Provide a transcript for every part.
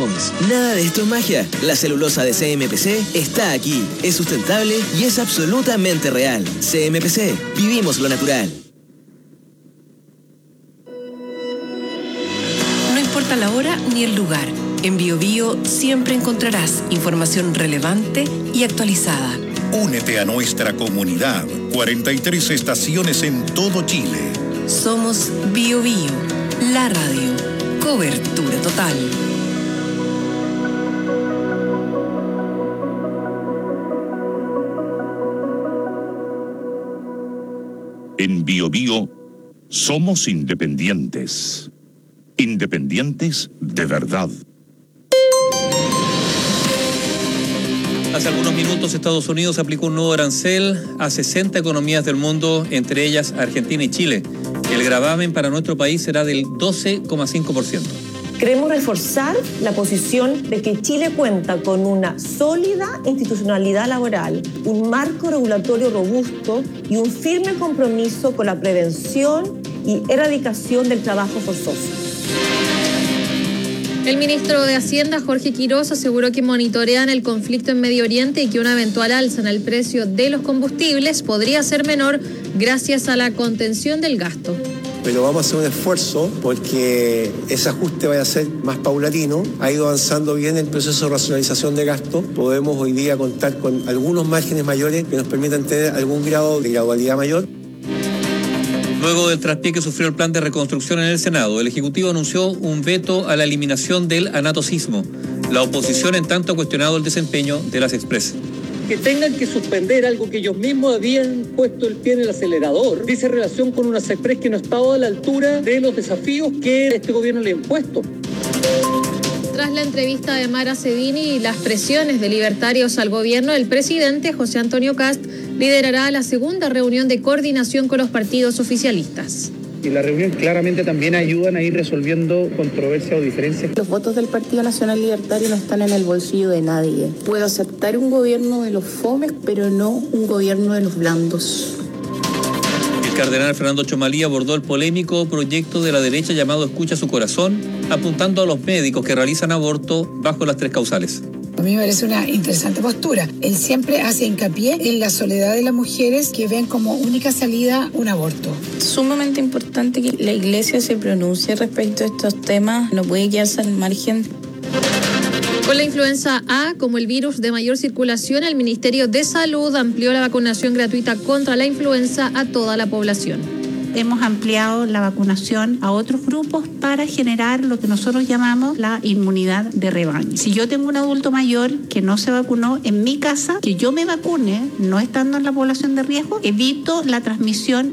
decimos, nada de esto es magia. La celulosa de CMPC está aquí. Es sustentable y es absolutamente real. CMPC, vivimos lo natural. No importa la hora ni el lugar. En BioBio siempre encontrarás información relevante y actualizada. Únete a nuestra comunidad. 43 estaciones en todo Chile. Somos BioBio, la radio. Cobertura total. En BioBio somos independientes. Independientes de verdad. Hace algunos minutos Estados Unidos aplicó un nuevo arancel a 60 economías del mundo, entre ellas Argentina y Chile. El gravamen para nuestro país será del 12,5%. Queremos reforzar la posición de que Chile cuenta con una sólida institucionalidad laboral, un marco regulatorio robusto y un firme compromiso con la prevención y erradicación del trabajo forzoso. El ministro de Hacienda, Jorge Quiroz, aseguró que monitorean el conflicto en Medio Oriente y que una eventual alza en el precio de los combustibles podría ser menor gracias a la contención del gasto. Pero vamos a hacer un esfuerzo porque ese ajuste vaya a ser más paulatino. Ha ido avanzando bien el proceso de racionalización de gasto. Podemos hoy día contar con algunos márgenes mayores que nos permitan tener algún grado de gradualidad mayor. Luego del traspié que sufrió el plan de reconstrucción en el Senado, el Ejecutivo anunció un veto a la eliminación del anatocismo. La oposición, en tanto, ha cuestionado el desempeño de las Express. Que tengan que suspender algo que ellos mismos habían puesto el pie en el acelerador, dice relación con unas Express que no estaba a la altura de los desafíos que este gobierno le ha impuesto. Tras la entrevista de Mara Cedini y las presiones de libertarios al gobierno, el presidente José Antonio Kast liderará la segunda reunión de coordinación con los partidos oficialistas. Y la reunión claramente también ayudan a ir resolviendo controversias o diferencias. Los votos del Partido Nacional Libertario no están en el bolsillo de nadie. Puedo aceptar un gobierno de los fomes, pero no un gobierno de los blandos. El cardenal Fernando Chomalí abordó el polémico proyecto de la derecha llamado Escucha su corazón, apuntando a los médicos que realizan aborto bajo las 3 causales. A mí me parece una interesante postura. Él siempre hace hincapié en la soledad de las mujeres que ven como única salida un aborto. Sumamente importante que la Iglesia se pronuncie respecto a estos temas. No puede quedarse al margen. Con la influenza A como el virus de mayor circulación, el Ministerio de Salud amplió la vacunación gratuita contra la influenza a toda la población. Hemos ampliado la vacunación a otros grupos para generar lo que nosotros llamamos la inmunidad de rebaño. Si yo tengo un adulto mayor que no se vacunó en mi casa, que yo me vacune, no estando en la población de riesgo, evito la transmisión.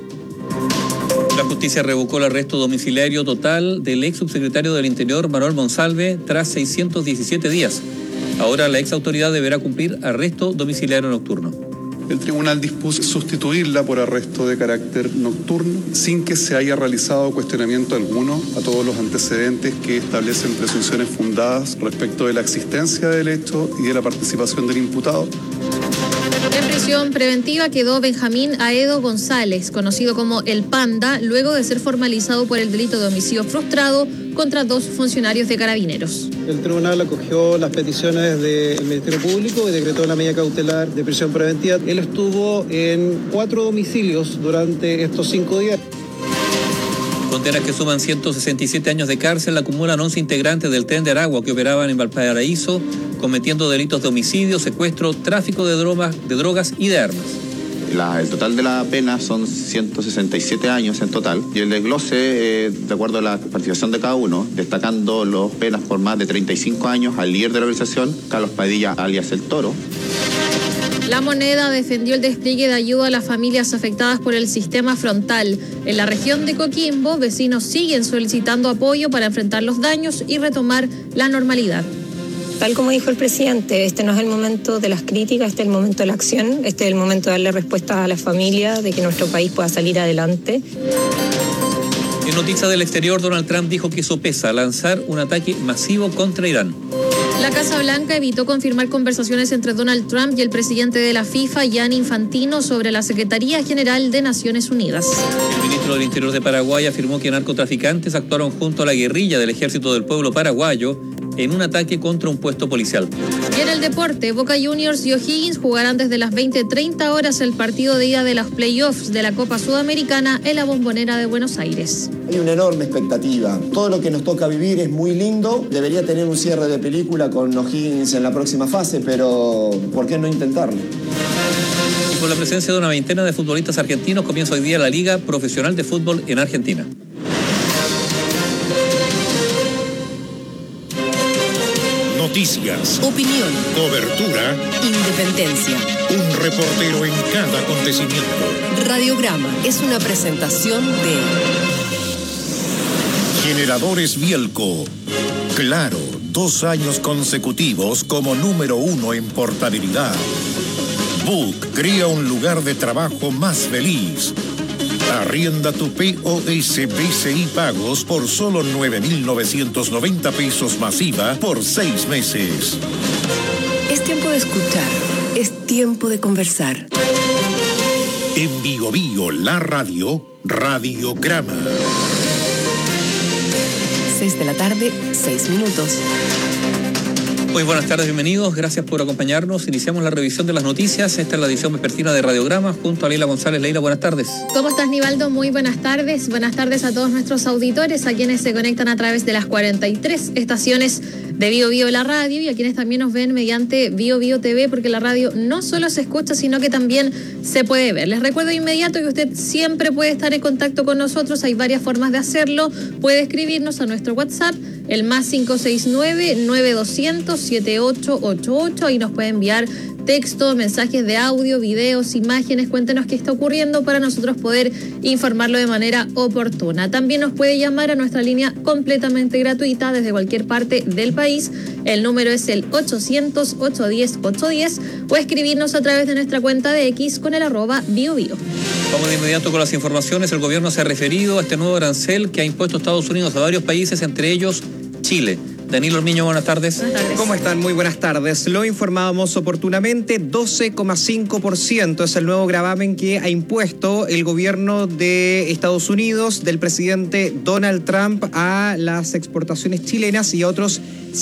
La justicia revocó el arresto domiciliario total del ex subsecretario del Interior, Manuel Monsalve, tras 617 días. Ahora la ex autoridad deberá cumplir arresto domiciliario nocturno. El tribunal dispuso sustituirla por arresto de carácter nocturno sin que se haya realizado cuestionamiento alguno a todos los antecedentes que establecen presunciones fundadas respecto de la existencia del hecho y de la participación del imputado. En prisión preventiva quedó Benjamín Aedo González, conocido como El Panda, luego de ser formalizado por el delito de homicidio frustrado contra 2 funcionarios de Carabineros. El tribunal acogió las peticiones del Ministerio Público y decretó una medida cautelar de prisión preventiva. Él estuvo en 4 domicilios durante estos 5 días. Condenas que suman 167 años de cárcel acumulan 11 integrantes del Tren de Aragua que operaban en Valparaíso, cometiendo delitos de homicidio, secuestro, tráfico de drogas y de armas. El total de la pena son 167 años en total y el desglose, de acuerdo a la participación de cada uno, destacando las penas por más de 35 años al líder de la organización, Carlos Padilla, alias El Toro. La Moneda defendió el despliegue de ayuda a las familias afectadas por el sistema frontal. En la región de Coquimbo, vecinos siguen solicitando apoyo para enfrentar los daños y retomar la normalidad. Tal como dijo el presidente, este no es el momento de las críticas, este es el momento de la acción, este es el momento de darle respuesta a las familias, de que nuestro país pueda salir adelante. En noticias del exterior, Donald Trump dijo que sopesa lanzar un ataque masivo contra Irán. La Casa Blanca evitó confirmar conversaciones entre Donald Trump y el presidente de la FIFA, Gianni Infantino, sobre la Secretaría General de Naciones Unidas. El ministro del Interior de Paraguay afirmó que narcotraficantes actuaron junto a la guerrilla del Ejército del Pueblo Paraguayo en un ataque contra un puesto policial. Y en el deporte, Boca Juniors y O'Higgins jugarán desde las 20:30 horas el partido de ida de los playoffs de la Copa Sudamericana en la Bombonera de Buenos Aires. Hay una enorme expectativa. Todo lo que nos toca vivir es muy lindo. Debería tener un cierre de película con O'Higgins en la próxima fase, pero ¿por qué no intentarlo? Con la presencia de una veintena de futbolistas argentinos, comienza hoy día la Liga Profesional de Fútbol en Argentina. Noticias, opinión, cobertura, independencia. Un reportero en cada acontecimiento. Radiograma es una presentación de Generadores Bielco. Claro, 2 años consecutivos como número 1 en portabilidad. Book crea un lugar de trabajo más feliz. Arrienda tu POS BCI Pagos por solo 9.990 pesos masiva por 6 meses. Es tiempo de escuchar, es tiempo de conversar. En Bio Bio, la radio, Radiograma. 6 de la tarde, 6 minutos. Muy buenas tardes, bienvenidos, gracias por acompañarnos. Iniciamos la revisión de las noticias. Esta es la edición vespertina de Radiograma junto a Leila González. Leila, buenas tardes. ¿Cómo estás, Nivaldo? Muy buenas tardes. Buenas tardes a todos nuestros auditores, a quienes se conectan a través de las 43 estaciones de Bio Bio la radio y a quienes también nos ven mediante Bio Bio TV, porque la radio no solo se escucha, sino que también se puede ver. Les recuerdo de inmediato que usted siempre puede estar en contacto con nosotros. Hay varias formas de hacerlo. Puede escribirnos a nuestro WhatsApp, el más 569-9200-7888. Ahí nos puede enviar texto, mensajes de audio, videos, imágenes. Cuéntenos qué está ocurriendo para nosotros poder informarlo de manera oportuna. También nos puede llamar a nuestra línea completamente gratuita desde cualquier parte del país. El número es el 800-810-810 o escribirnos a través de nuestra cuenta de X con el @BioBio. Vamos de inmediato con las informaciones. El gobierno se ha referido a este nuevo arancel que ha impuesto Estados Unidos a varios países, entre ellos Chile. Danilo Ormiño, buenas tardes. Buenas tardes. ¿Cómo están? Muy buenas tardes. Lo informábamos oportunamente, 12,5% es el nuevo gravamen que ha impuesto el gobierno de Estados Unidos, del presidente Donald Trump, a las exportaciones chilenas y a otros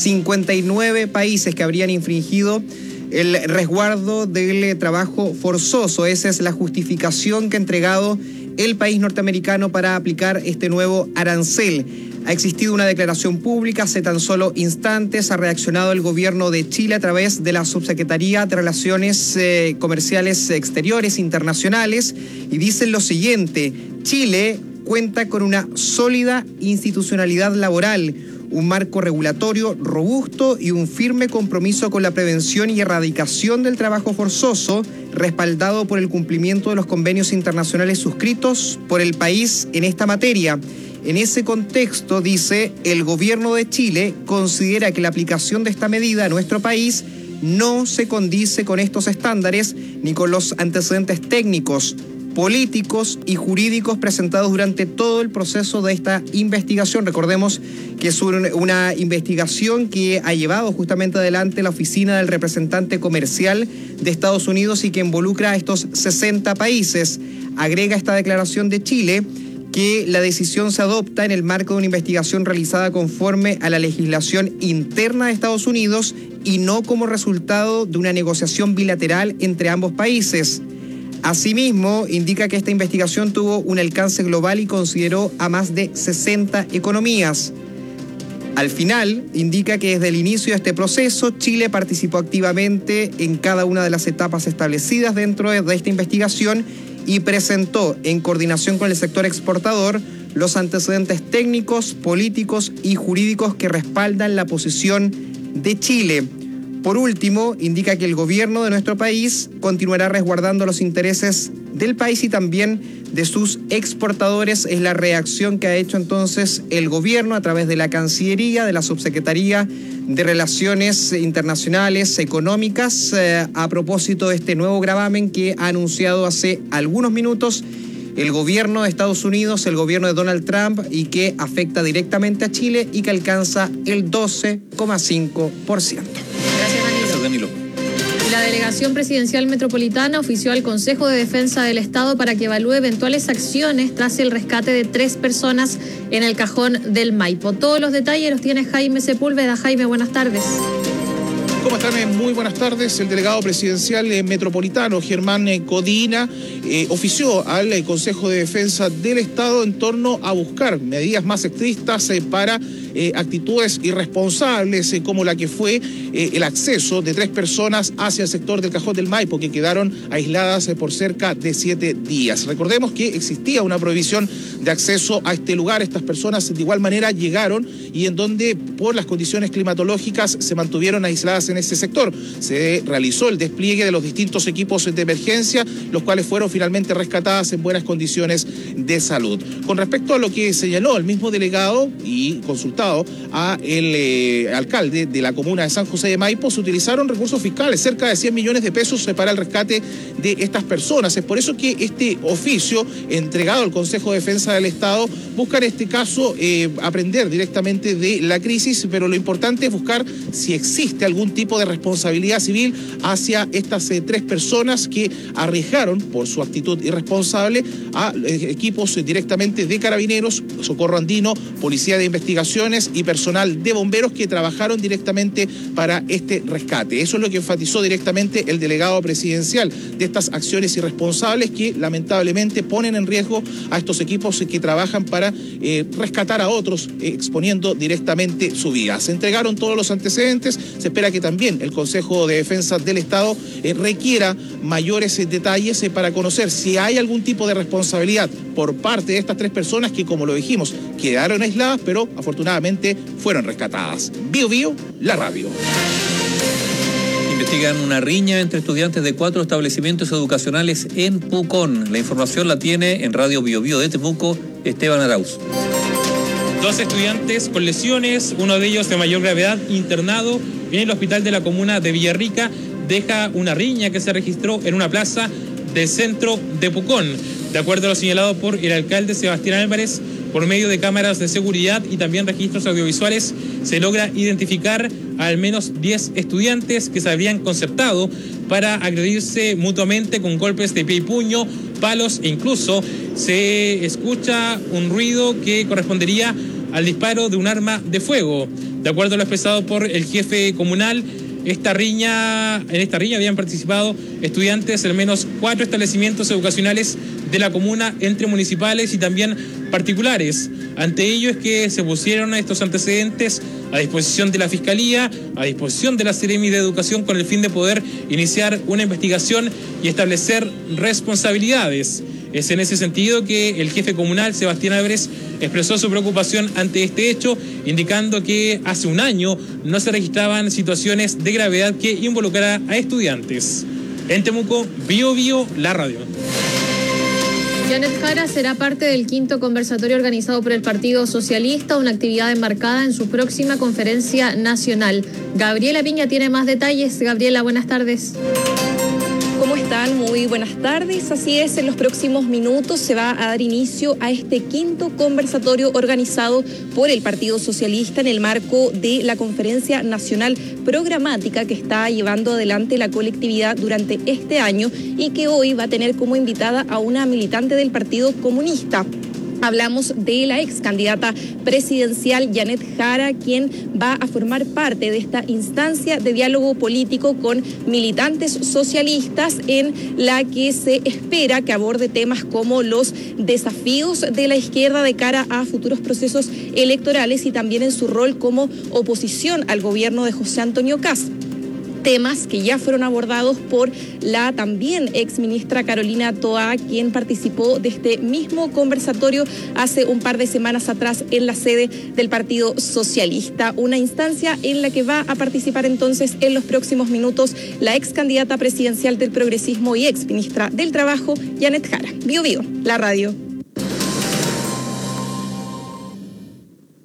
59 países que habrían infringido el resguardo del trabajo forzoso. Esa es la justificación que ha entregado el país norteamericano para aplicar este nuevo arancel. Ha existido una declaración pública hace tan solo instantes. Ha reaccionado el gobierno de Chile a través de la Subsecretaría de Relaciones Comerciales Exteriores Internacionales y dicen lo siguiente: Chile cuenta con una sólida institucionalidad laboral, un marco regulatorio robusto y un firme compromiso con la prevención y erradicación del trabajo forzoso, respaldado por el cumplimiento de los convenios internacionales suscritos por el país en esta materia. En ese contexto, dice, el gobierno de Chile considera que la aplicación de esta medida a nuestro país no se condice con estos estándares ni con los antecedentes técnicos, políticos y jurídicos presentados durante todo el proceso de esta investigación. Recordemos que es una investigación que ha llevado justamente adelante la oficina del representante comercial de Estados Unidos y que involucra a estos 60 países. Agrega esta declaración de Chile que la decisión se adopta en el marco de una investigación realizada conforme a la legislación interna de Estados Unidos y no como resultado de una negociación bilateral entre ambos países. Asimismo, indica que esta investigación tuvo un alcance global y consideró a más de 60 economías. Al final, indica que desde el inicio de este proceso, Chile participó activamente en cada una de las etapas establecidas dentro de esta investigación y presentó, en coordinación con el sector exportador, los antecedentes técnicos, políticos y jurídicos que respaldan la posición de Chile. Por último, indica que el gobierno de nuestro país continuará resguardando los intereses del país y también de sus exportadores. Es la reacción que ha hecho entonces el gobierno a través de la Cancillería, de la Subsecretaría de Relaciones Internacionales Económicas, a propósito de este nuevo gravamen que ha anunciado hace algunos minutos el gobierno de Estados Unidos, el gobierno de Donald Trump, y que afecta directamente a Chile y que alcanza el 12,5%. Gracias, Danilo. La Delegación Presidencial Metropolitana ofició al Consejo de Defensa del Estado para que evalúe eventuales acciones tras el rescate de 3 personas en el cajón del Maipo. Todos los detalles los tiene Jaime Sepúlveda. Jaime, buenas tardes. ¿Cómo están? Muy buenas tardes. El delegado presidencial metropolitano, Germán Codina, ofició al Consejo de Defensa del Estado en torno a buscar medidas más estrictas para actitudes irresponsables como la que fue el acceso de 3 personas hacia el sector del Cajón del Maipo, que quedaron aisladas por cerca de 7 días. Recordemos que existía una prohibición de acceso a este lugar. Estas personas de igual manera llegaron y en donde por las condiciones climatológicas se mantuvieron aisladas en ese sector. Se realizó el despliegue de los distintos equipos de emergencia, los cuales fueron finalmente rescatadas en buenas condiciones de salud. Con respecto a lo que señaló el mismo delegado y consultado a el alcalde de la comuna de San José de Maipo, se utilizaron recursos fiscales, cerca de 100 millones de pesos para el rescate de estas personas. Es por eso que este oficio entregado al Consejo de Defensa del Estado busca en este caso aprender directamente de la crisis, pero lo importante es buscar si existe algún tipo de responsabilidad civil hacia estas 3 personas que arriesgaron por su actitud irresponsable a equipos directamente de carabineros, socorro andino, policía de investigaciones y personal de bomberos que trabajaron directamente para este rescate. Eso es lo que enfatizó directamente el delegado presidencial, de estas acciones irresponsables que lamentablemente ponen en riesgo a estos equipos que trabajan para rescatar a otros, exponiendo directamente su vida. Se entregaron todos los antecedentes. Se espera que también el Consejo de Defensa del Estado requiera mayores detalles para conocer si hay algún tipo de responsabilidad por parte de estas 3 personas que, como lo dijimos, quedaron aisladas, pero afortunadamente fueron rescatadas. Bio Bio, la radio. Investigan una riña entre estudiantes de 4 establecimientos educacionales en Pucón. La información la tiene en Radio Bio Bio de Temuco, Esteban Arauz. 2 estudiantes con lesiones, uno de ellos de mayor gravedad, internado en el hospital de la comuna de Villarrica, deja una riña que se registró en una plaza del centro de Pucón. De acuerdo a lo señalado por el alcalde Sebastián Álvarez, por medio de cámaras de seguridad y también registros audiovisuales, se logra identificar a al menos 10 estudiantes que se habrían concertado para agredirse mutuamente con golpes de pie y puño, palos e incluso se escucha un ruido que correspondería al disparo de un arma de fuego. De acuerdo a lo expresado por el jefe comunal, en esta riña habían participado estudiantes de al menos 4 establecimientos educacionales de la comuna, entre municipales y también particulares. Ante ello es que se pusieron estos antecedentes a disposición de la Fiscalía, a disposición de la Seremi de Educación, con el fin de poder iniciar una investigación y establecer responsabilidades. Es en ese sentido que el jefe comunal, Sebastián Álvarez, expresó su preocupación ante este hecho, indicando que hace un año no se registraban situaciones de gravedad que involucraran a estudiantes. En Temuco, Bio Bio, la radio. Janet Jara será parte del 5º conversatorio organizado por el Partido Socialista, una actividad enmarcada en su próxima conferencia nacional. Gabriela Piña tiene más detalles. Gabriela, buenas tardes. ¿Cómo están? Muy buenas tardes. Así es, en los próximos minutos se va a dar inicio a este 5º conversatorio organizado por el Partido Socialista en el marco de la Conferencia Nacional Programática que está llevando adelante la colectividad durante este año y que hoy va a tener como invitada a una militante del Partido Comunista. Hablamos de la ex candidata presidencial Janet Jara, quien va a formar parte de esta instancia de diálogo político con militantes socialistas, en la que se espera que aborde temas como los desafíos de la izquierda de cara a futuros procesos electorales y también en su rol como oposición al gobierno de José Antonio Kast. Temas que ya fueron abordados por la también exministra Carolina Toá, quien participó de este mismo conversatorio hace un par de semanas atrás en la sede del Partido Socialista. Una instancia en la que va a participar entonces en los próximos minutos la ex candidata presidencial del Progresismo y ex ministra del Trabajo, Janet Jara. Bio Bio, la radio.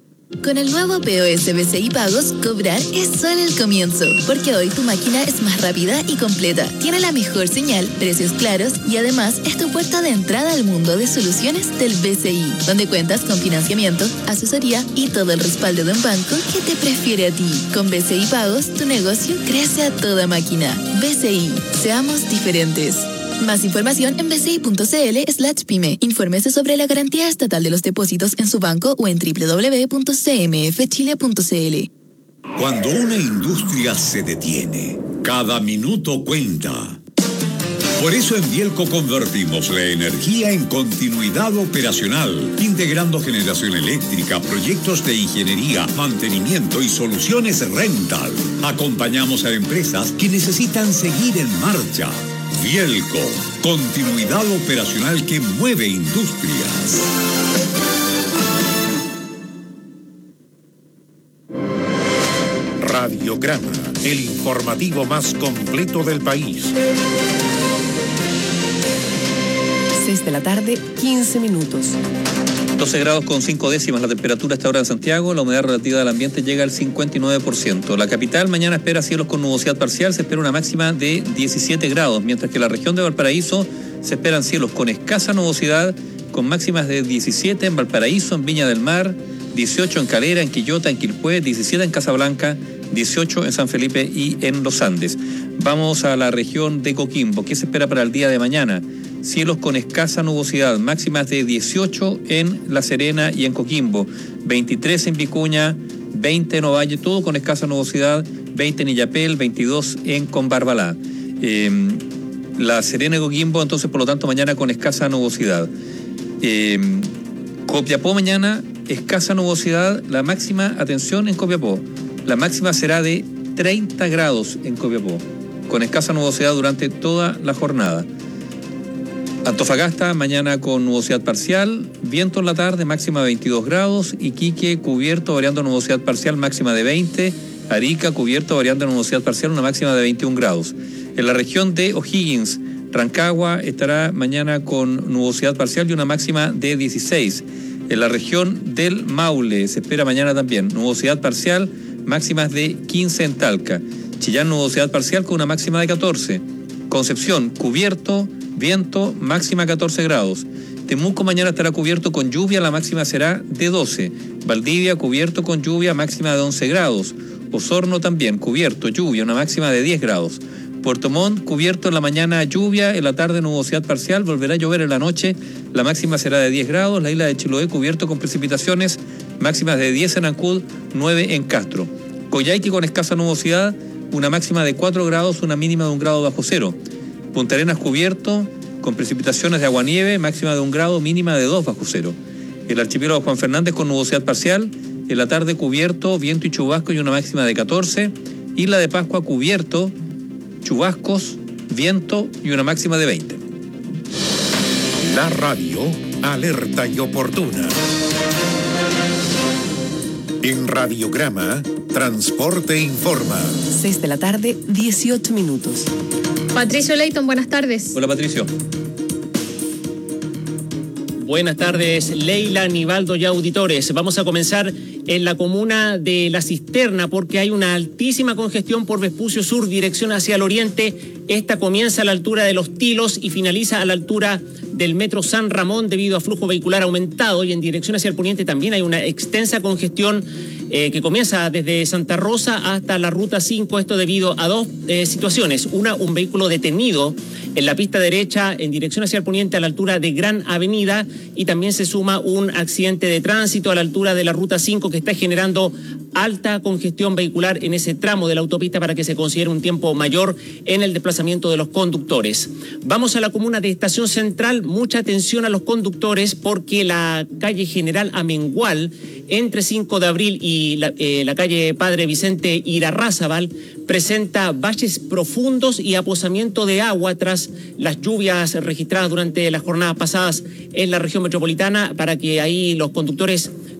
Con el nuevo POS BCI Pagos, cobrar es solo el comienzo, porque hoy tu máquina es más rápida y completa. Tiene la mejor señal, precios claros y además es tu puerta de entrada al mundo de soluciones del BCI, donde cuentas con financiamiento, asesoría y todo el respaldo de un banco que te prefiere a ti. Con BCI Pagos, tu negocio crece a toda máquina. BCI, seamos diferentes. Más información en bci.cl/pyme. Infórmese sobre la garantía estatal de los depósitos en su banco o en www.cmfchile.cl. Cuando una industria se detiene, cada minuto cuenta. Por eso en Bielco convertimos la energía en continuidad operacional, integrando generación eléctrica, proyectos de ingeniería, mantenimiento y soluciones rental. Acompañamos a empresas que necesitan seguir en marcha. Bielco, continuidad operacional que mueve industrias. Radiograma, el informativo más completo del país. 6 de la tarde, 15 minutos. 12 grados con 5 décimas la temperatura a esta hora en Santiago, la humedad relativa del ambiente llega al 59%. La capital mañana espera cielos con nubosidad parcial, se espera una máxima de 17 grados, mientras que la región de Valparaíso se esperan cielos con escasa nubosidad, con máximas de 17 en Valparaíso, en Viña del Mar, 18 en Calera, en Quillota, en Quilpué, 17 en Casablanca, 18 en San Felipe y en Los Andes. Vamos a la región de Coquimbo. ¿Qué se espera para el día de mañana? Cielos con escasa nubosidad, máximas de 18 en La Serena y en Coquimbo, 23 en Vicuña, 20 en Ovalle, todo con escasa nubosidad, 20 en Illapel, 22 en Combarbalá. La Serena y Coquimbo, entonces, por lo tanto, mañana con escasa nubosidad. Copiapó mañana, escasa nubosidad, la máxima, atención, en Copiapó, la máxima será de 30 grados en Copiapó, con escasa nubosidad durante toda la jornada. Antofagasta, mañana con nubosidad parcial, viento en la tarde, máxima de 22 grados. Iquique, cubierto, variando nubosidad parcial, máxima de 20. Arica, cubierto, variando nubosidad parcial, una máxima de 21 grados. En la región de O'Higgins, Rancagua estará mañana con nubosidad parcial y una máxima de 16. En la región del Maule se espera mañana también nubosidad parcial, máximas de 15 en Talca. Chillán, nubosidad parcial con una máxima de 14. Concepción, cubierto, viento, máxima 14 grados. Temuco mañana estará cubierto con lluvia, la máxima será de 12. Valdivia, cubierto con lluvia, máxima de 11 grados. Osorno también, cubierto, lluvia, una máxima de 10 grados. Puerto Montt, cubierto en la mañana, lluvia, en la tarde nubosidad parcial, volverá a llover en la noche, la máxima será de 10 grados. La isla de Chiloé, cubierto con precipitaciones, máximas de 10 en Ancud, 9 en Castro. Coyhaique con escasa nubosidad, una máxima de 4 grados, una mínima de 1 grado bajo cero. Punta Arenas, cubierto con precipitaciones de aguanieve, máxima de 1 grado, mínima de 2 bajo cero. El archipiélago Juan Fernández con nubosidad parcial, en la tarde cubierto, viento y chubasco y una máxima de 14. Isla de Pascua, cubierto, chubascos, viento y una máxima de 20. La radio, alerta y oportuna. En Radiograma, Transporte Informa. 6 de la tarde, 18 minutos. Patricio Leighton, buenas tardes. Hola, Patricio. Buenas tardes, Leila, Nivaldo y auditores. Vamos a comenzar en la comuna de La Cisterna porque hay una altísima congestión por Vespucio Sur, dirección hacia el oriente. Esta comienza a la altura de Los Tilos y finaliza a la altura del Metro San Ramón debido a flujo vehicular aumentado, y en dirección hacia el poniente también hay una extensa congestión que comienza desde Santa Rosa hasta la Ruta 5, esto debido a dos situaciones. Una, un vehículo detenido en la pista derecha en dirección hacia el poniente a la altura de Gran Avenida, y también se suma un accidente de tránsito a la altura de la Ruta 5 que está generando alta congestión vehicular en ese tramo de la autopista para que se considere un tiempo mayor en el desplazamiento de los conductores. Vamos a la comuna de Estación Central, mucha atención a los conductores porque la calle General Amengual entre 5 de abril y la calle Padre Vicente Irarrázaval presenta baches profundos y aposamiento de agua tras las lluvias registradas durante las jornadas pasadas en la región metropolitana, para que ahí los conductores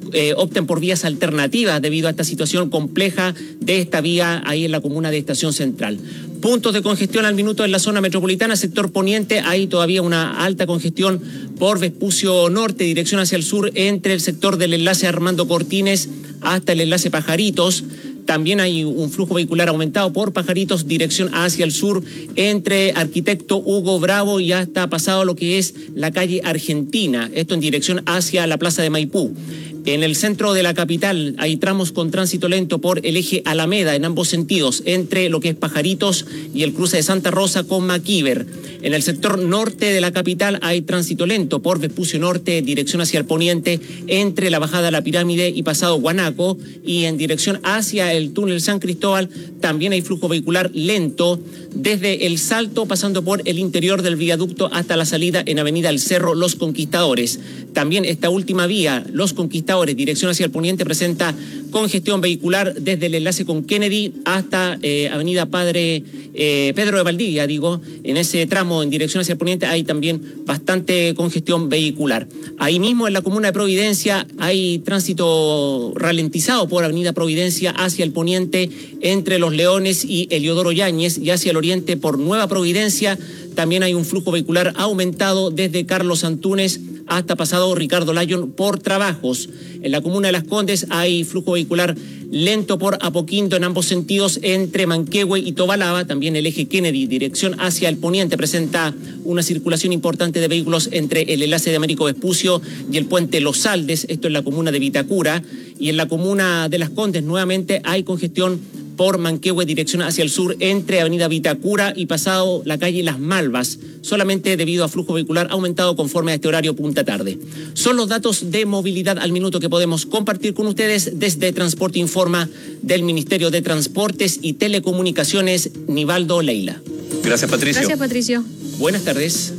opten por vías alternativas debido a esta situación compleja de esta vía ahí en la comuna de Estación Central. Puntos de congestión al minuto en la zona metropolitana, sector poniente, hay todavía una alta congestión por Vespucio Norte, dirección hacia el sur, entre el sector del enlace Armando Cortines hasta el enlace Pajaritos. También hay un flujo vehicular aumentado por Pajaritos, dirección hacia el sur, entre Arquitecto Hugo Bravo y hasta pasado lo que es la calle Argentina, esto en dirección hacia la plaza de Maipú. En el centro de la capital hay tramos con tránsito lento por el eje Alameda en ambos sentidos, entre lo que es Pajaritos y el cruce de Santa Rosa con Maquiver. En el sector norte de la capital hay tránsito lento por Vespucio Norte, dirección hacia el poniente, entre la bajada a la Pirámide y pasado Guanaco, y en dirección hacia el túnel San Cristóbal también hay flujo vehicular lento desde El Salto, pasando por el interior del viaducto hasta la salida en Avenida El Cerro Los Conquistadores. También esta última vía, Los Conquistadores, dirección hacia el poniente, presenta congestión vehicular desde el enlace con Kennedy hasta Avenida Pedro de Valdivia, en ese tramo en dirección hacia el poniente hay también bastante congestión vehicular. Ahí mismo en la comuna de Providencia hay tránsito ralentizado por Avenida Providencia hacia el poniente entre Los Leones y Eliodoro Yáñez, y hacia el oriente por Nueva Providencia también hay un flujo vehicular aumentado desde Carlos Antúnez hasta pasado Ricardo Lyon por trabajos. En la comuna de Las Condes hay flujo vehicular lento por Apoquindo en ambos sentidos entre Manquehue y Tobalaba. También el eje Kennedy, dirección hacia el poniente, presenta una circulación importante de vehículos entre el enlace de Américo Vespucio y el puente Los Saldes, esto en la comuna de Vitacura. Y en la comuna de Las Condes nuevamente hay congestión por Manquehue, dirección hacia el sur, entre Avenida Vitacura y pasado la calle Las Malvas, solamente debido a flujo vehicular aumentado conforme a este horario punta tarde. Son los datos de movilidad al minuto que podemos compartir con ustedes desde Transporte Informa del Ministerio de Transportes y Telecomunicaciones, Nivaldo Leila. Gracias, Patricio. Gracias, Patricio. Buenas tardes.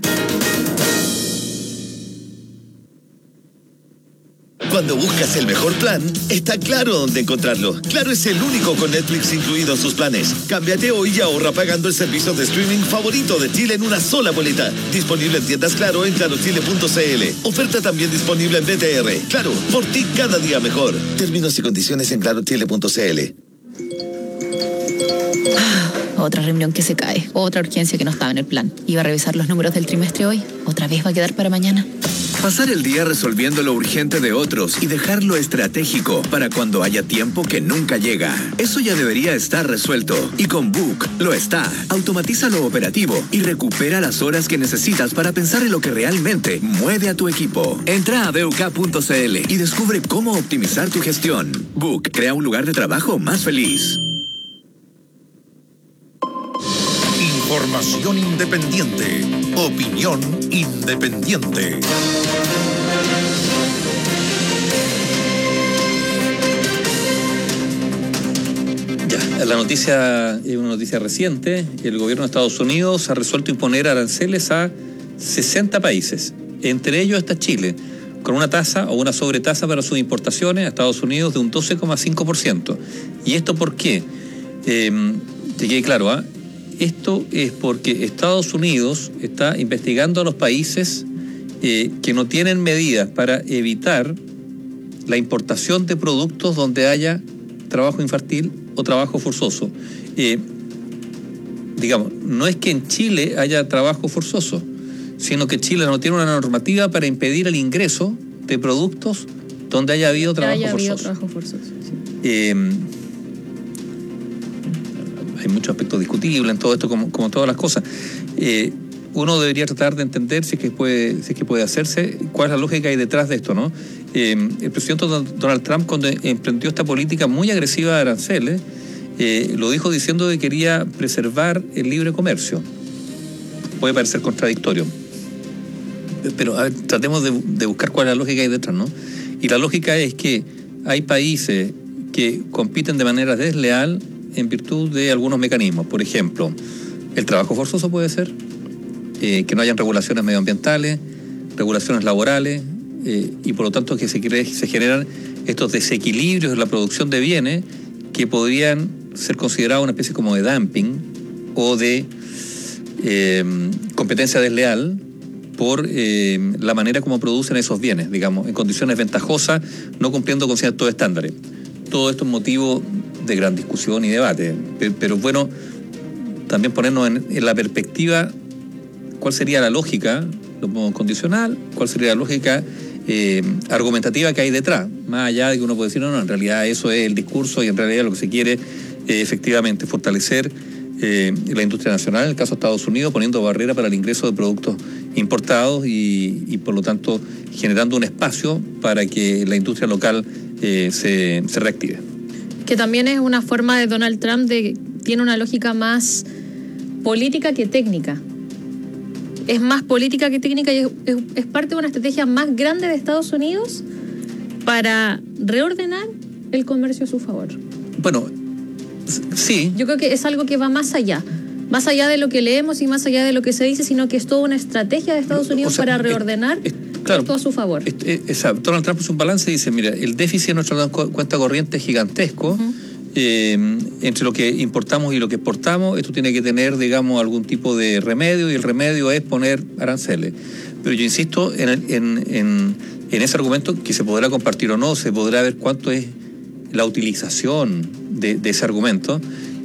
Cuando buscas el mejor plan, está Claro dónde encontrarlo. Claro es el único con Netflix incluido en sus planes. Cámbiate hoy y ahorra pagando el servicio de streaming favorito de Chile en una sola boleta. Disponible en tiendas Claro en clarochile.cl. Oferta también disponible en BTR. Claro, por ti cada día mejor. Términos y condiciones en clarochile.cl. Otra reunión que se cae, otra urgencia que no estaba en el plan. Iba a revisar los números del trimestre hoy, otra vez va a quedar para mañana. Pasar el día resolviendo lo urgente de otros y dejar lo estratégico para cuando haya tiempo que nunca llega. Eso ya debería estar resuelto. Y con Book lo está. Automatiza lo operativo y recupera las horas que necesitas para pensar en lo que realmente mueve a tu equipo. Entra a BUK.cl y descubre cómo optimizar tu gestión. Book crea un lugar de trabajo más feliz. Información independiente. Opinión independiente. La noticia es una noticia reciente. El gobierno de Estados Unidos ha resuelto imponer aranceles a 60 países. Entre ellos está Chile, con una tasa o una sobretasa para sus importaciones a Estados Unidos de un 12,5%. ¿Y esto por qué? Que quede claro, esto es porque Estados Unidos está investigando a los países que no tienen medidas para evitar la importación de productos donde haya trabajo infantil o trabajo forzoso. No es que en Chile haya trabajo forzoso, sino que Chile no tiene una normativa para impedir el ingreso de productos donde haya habido trabajo forzoso. Sí. Hay muchos aspectos discutibles en todo esto, como todas las cosas. Uno debería tratar de entender si es que puede hacerse, cuál es la lógica ahí detrás de esto, ¿no? El presidente Donald Trump, cuando emprendió esta política muy agresiva de aranceles, lo dijo diciendo que quería preservar el libre comercio. Puede parecer contradictorio, pero tratemos de buscar cuál es la lógica ahí detrás, ¿no? Y la lógica es que hay países que compiten de manera desleal en virtud de algunos mecanismos. Por ejemplo, el trabajo forzoso puede ser, que no hayan regulaciones medioambientales, regulaciones laborales, y por lo tanto que se generan estos desequilibrios en la producción de bienes que podrían ser considerados una especie como de dumping o de competencia desleal, por la manera como producen esos bienes, digamos, en condiciones ventajosas, no cumpliendo con ciertos estándares. Todo esto es motivo de gran discusión y debate, pero bueno, también ponernos en la perspectiva, cuál sería la lógica, lo pongo condicional, cuál sería la lógica argumentativa que hay detrás, más allá de que uno puede decir, no, en realidad eso es el discurso y en realidad lo que se quiere efectivamente fortalecer la industria nacional, en el caso de Estados Unidos, poniendo barrera para el ingreso de productos importados y por lo tanto generando un espacio para que la industria local se reactive. Que también es una forma de Donald Trump tiene una lógica más política que técnica. Es más política que técnica y es parte de una estrategia más grande de Estados Unidos para reordenar el comercio a su favor. Bueno, sí. Yo creo que es algo que va más allá de lo que leemos y más allá de lo que se dice, sino que es toda una estrategia de Estados Unidos para reordenar esto a su favor. Donald Trump es un balance y dice, mira, el déficit de nuestra cuenta corriente es gigantesco. Entre lo que importamos y lo que exportamos, esto tiene que tener, digamos, algún tipo de remedio, y el remedio es poner aranceles. Pero yo insisto en ese argumento, que se podrá compartir o no, se podrá ver cuánto es la utilización de ese argumento,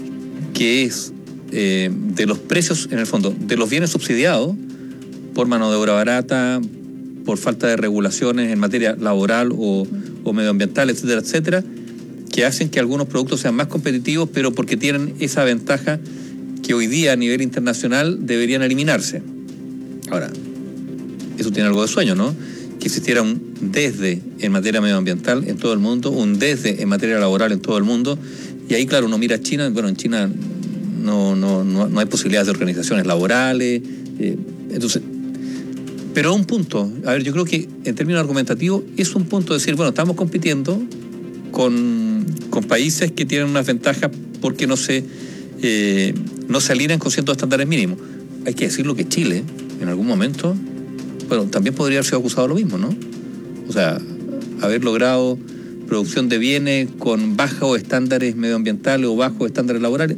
que es de los precios, en el fondo, de los bienes subsidiados por mano de obra barata, por falta de regulaciones en materia laboral o medioambiental, etcétera, etcétera, que hacen que algunos productos sean más competitivos, pero porque tienen esa ventaja que hoy día a nivel internacional deberían eliminarse. Ahora, eso tiene algo de sueño, ¿no? Que existiera un desde en materia medioambiental en todo el mundo, un desde en materia laboral en todo el mundo, y ahí, claro, uno mira a China, bueno, en China no hay posibilidades de organizaciones laborales, entonces, pero un punto, a ver, yo creo que en términos argumentativos es un punto de decir, bueno, estamos compitiendo con países que tienen unas ventajas porque no se alinean con ciertos estándares mínimos. Hay que decirlo que Chile, en algún momento, bueno, también podría haber sido acusado de lo mismo, ¿no? O sea, haber logrado producción de bienes con bajos estándares medioambientales o bajos estándares laborales.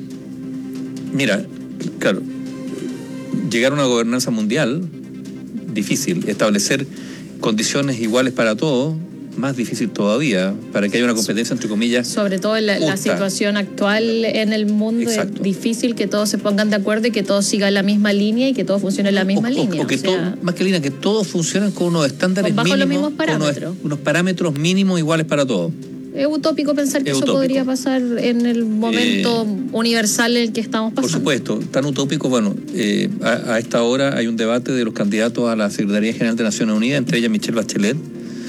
Mira, claro, llegar a una gobernanza mundial, difícil. Establecer condiciones iguales para todos, más difícil todavía, para que haya una competencia, entre comillas, sobre todo en la situación actual en el mundo. Exacto. Es difícil que todos se pongan de acuerdo y que todos sigan la misma línea y que todo funcione en la misma línea. O que todo, más que línea, que todos funcionen con unos estándares mínimos, bajo los mismos parámetros. Unos parámetros mínimos iguales para todos. Es utópico pensar que eso podría pasar en el momento universal en el que estamos pasando. Por supuesto, tan utópico, bueno, a esta hora hay un debate de los candidatos a la Secretaría General de Naciones Unidas, entre ellas Michelle Bachelet.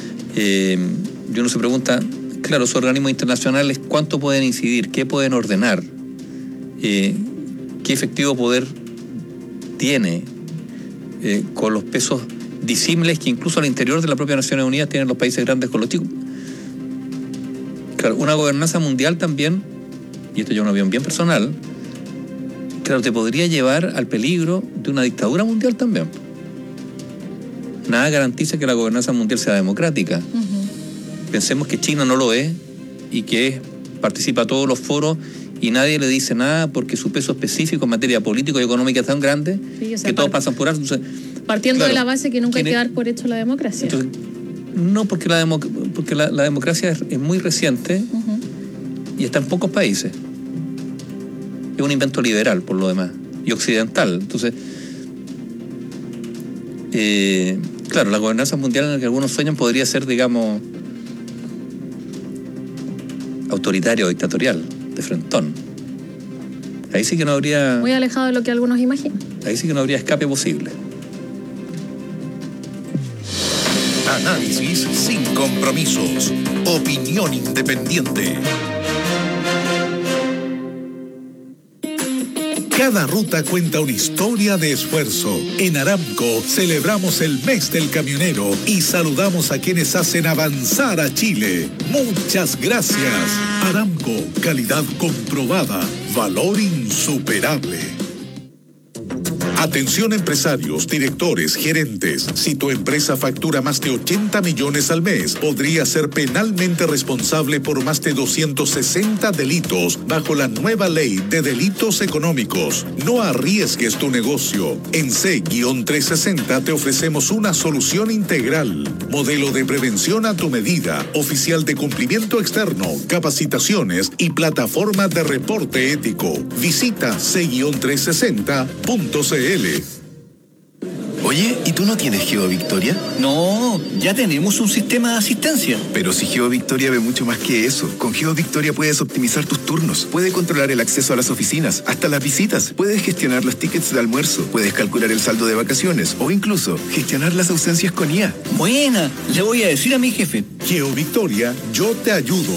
Y uno se pregunta, claro, los organismos internacionales, ¿cuánto pueden incidir? ¿Qué pueden ordenar? ¿Qué efectivo poder tiene con los pesos disímiles que incluso al interior de la propia Naciones Unidas tienen los países grandes con los chicos? Claro, una gobernanza mundial también, y esto ya es una opinión bien personal, claro, te podría llevar al peligro de una dictadura mundial también. Nada garantiza que la gobernanza mundial sea democrática. Pensemos que China no lo es y que participa en todos los foros y nadie le dice nada porque su peso específico en materia política y económica es tan grande que todos pasan por alto. Entonces, partiendo de la base que nunca hay que dar por hecho la democracia. Entonces, no, porque la democracia es muy reciente y está en pocos países. Es un invento liberal, por lo demás, y occidental. Entonces, claro, la gobernanza mundial en la que algunos sueñan podría ser, digamos, autoritaria o dictatorial, de frentón. Ahí sí que no habría... Muy alejado de lo que algunos imaginan. Ahí sí que no habría escape posible. Análisis sin compromisos. Opinión independiente. Cada ruta cuenta una historia de esfuerzo. En Aramco celebramos el mes del camionero y saludamos a quienes hacen avanzar a Chile. Muchas gracias. Aramco, calidad comprobada, valor insuperable. Atención empresarios, directores, gerentes. Si tu empresa factura más de 80 millones al mes, podría ser penalmente responsable por más de 260 delitos bajo la nueva ley de delitos económicos. No arriesgues tu negocio. En C-360 te ofrecemos una solución integral. Modelo de prevención a tu medida, oficial de cumplimiento externo, capacitaciones y plataforma de reporte ético. Visita C-360.cl. Oye, ¿y tú no tienes GeoVictoria? No, ya tenemos un sistema de asistencia. Pero si GeoVictoria ve mucho más que eso. Con GeoVictoria puedes optimizar tus turnos, puedes controlar el acceso a las oficinas, hasta las visitas, puedes gestionar los tickets de almuerzo, puedes calcular el saldo de vacaciones o incluso gestionar las ausencias con IA. Buena, le voy a decir a mi jefe. GeoVictoria, yo te ayudo.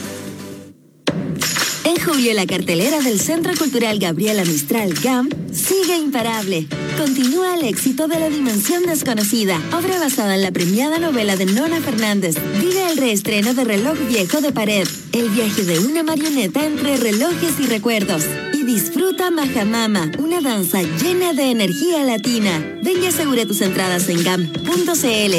En julio, la cartelera del Centro Cultural Gabriela Mistral GAM sigue imparable. Continúa el éxito de La Dimensión Desconocida, obra basada en la premiada novela de Nona Fernández. Vive el reestreno de Reloj Viejo de Pared, el viaje de una marioneta entre relojes y recuerdos. Y disfruta Majamama, una danza llena de energía latina. Ven y asegura tus entradas en gam.cl.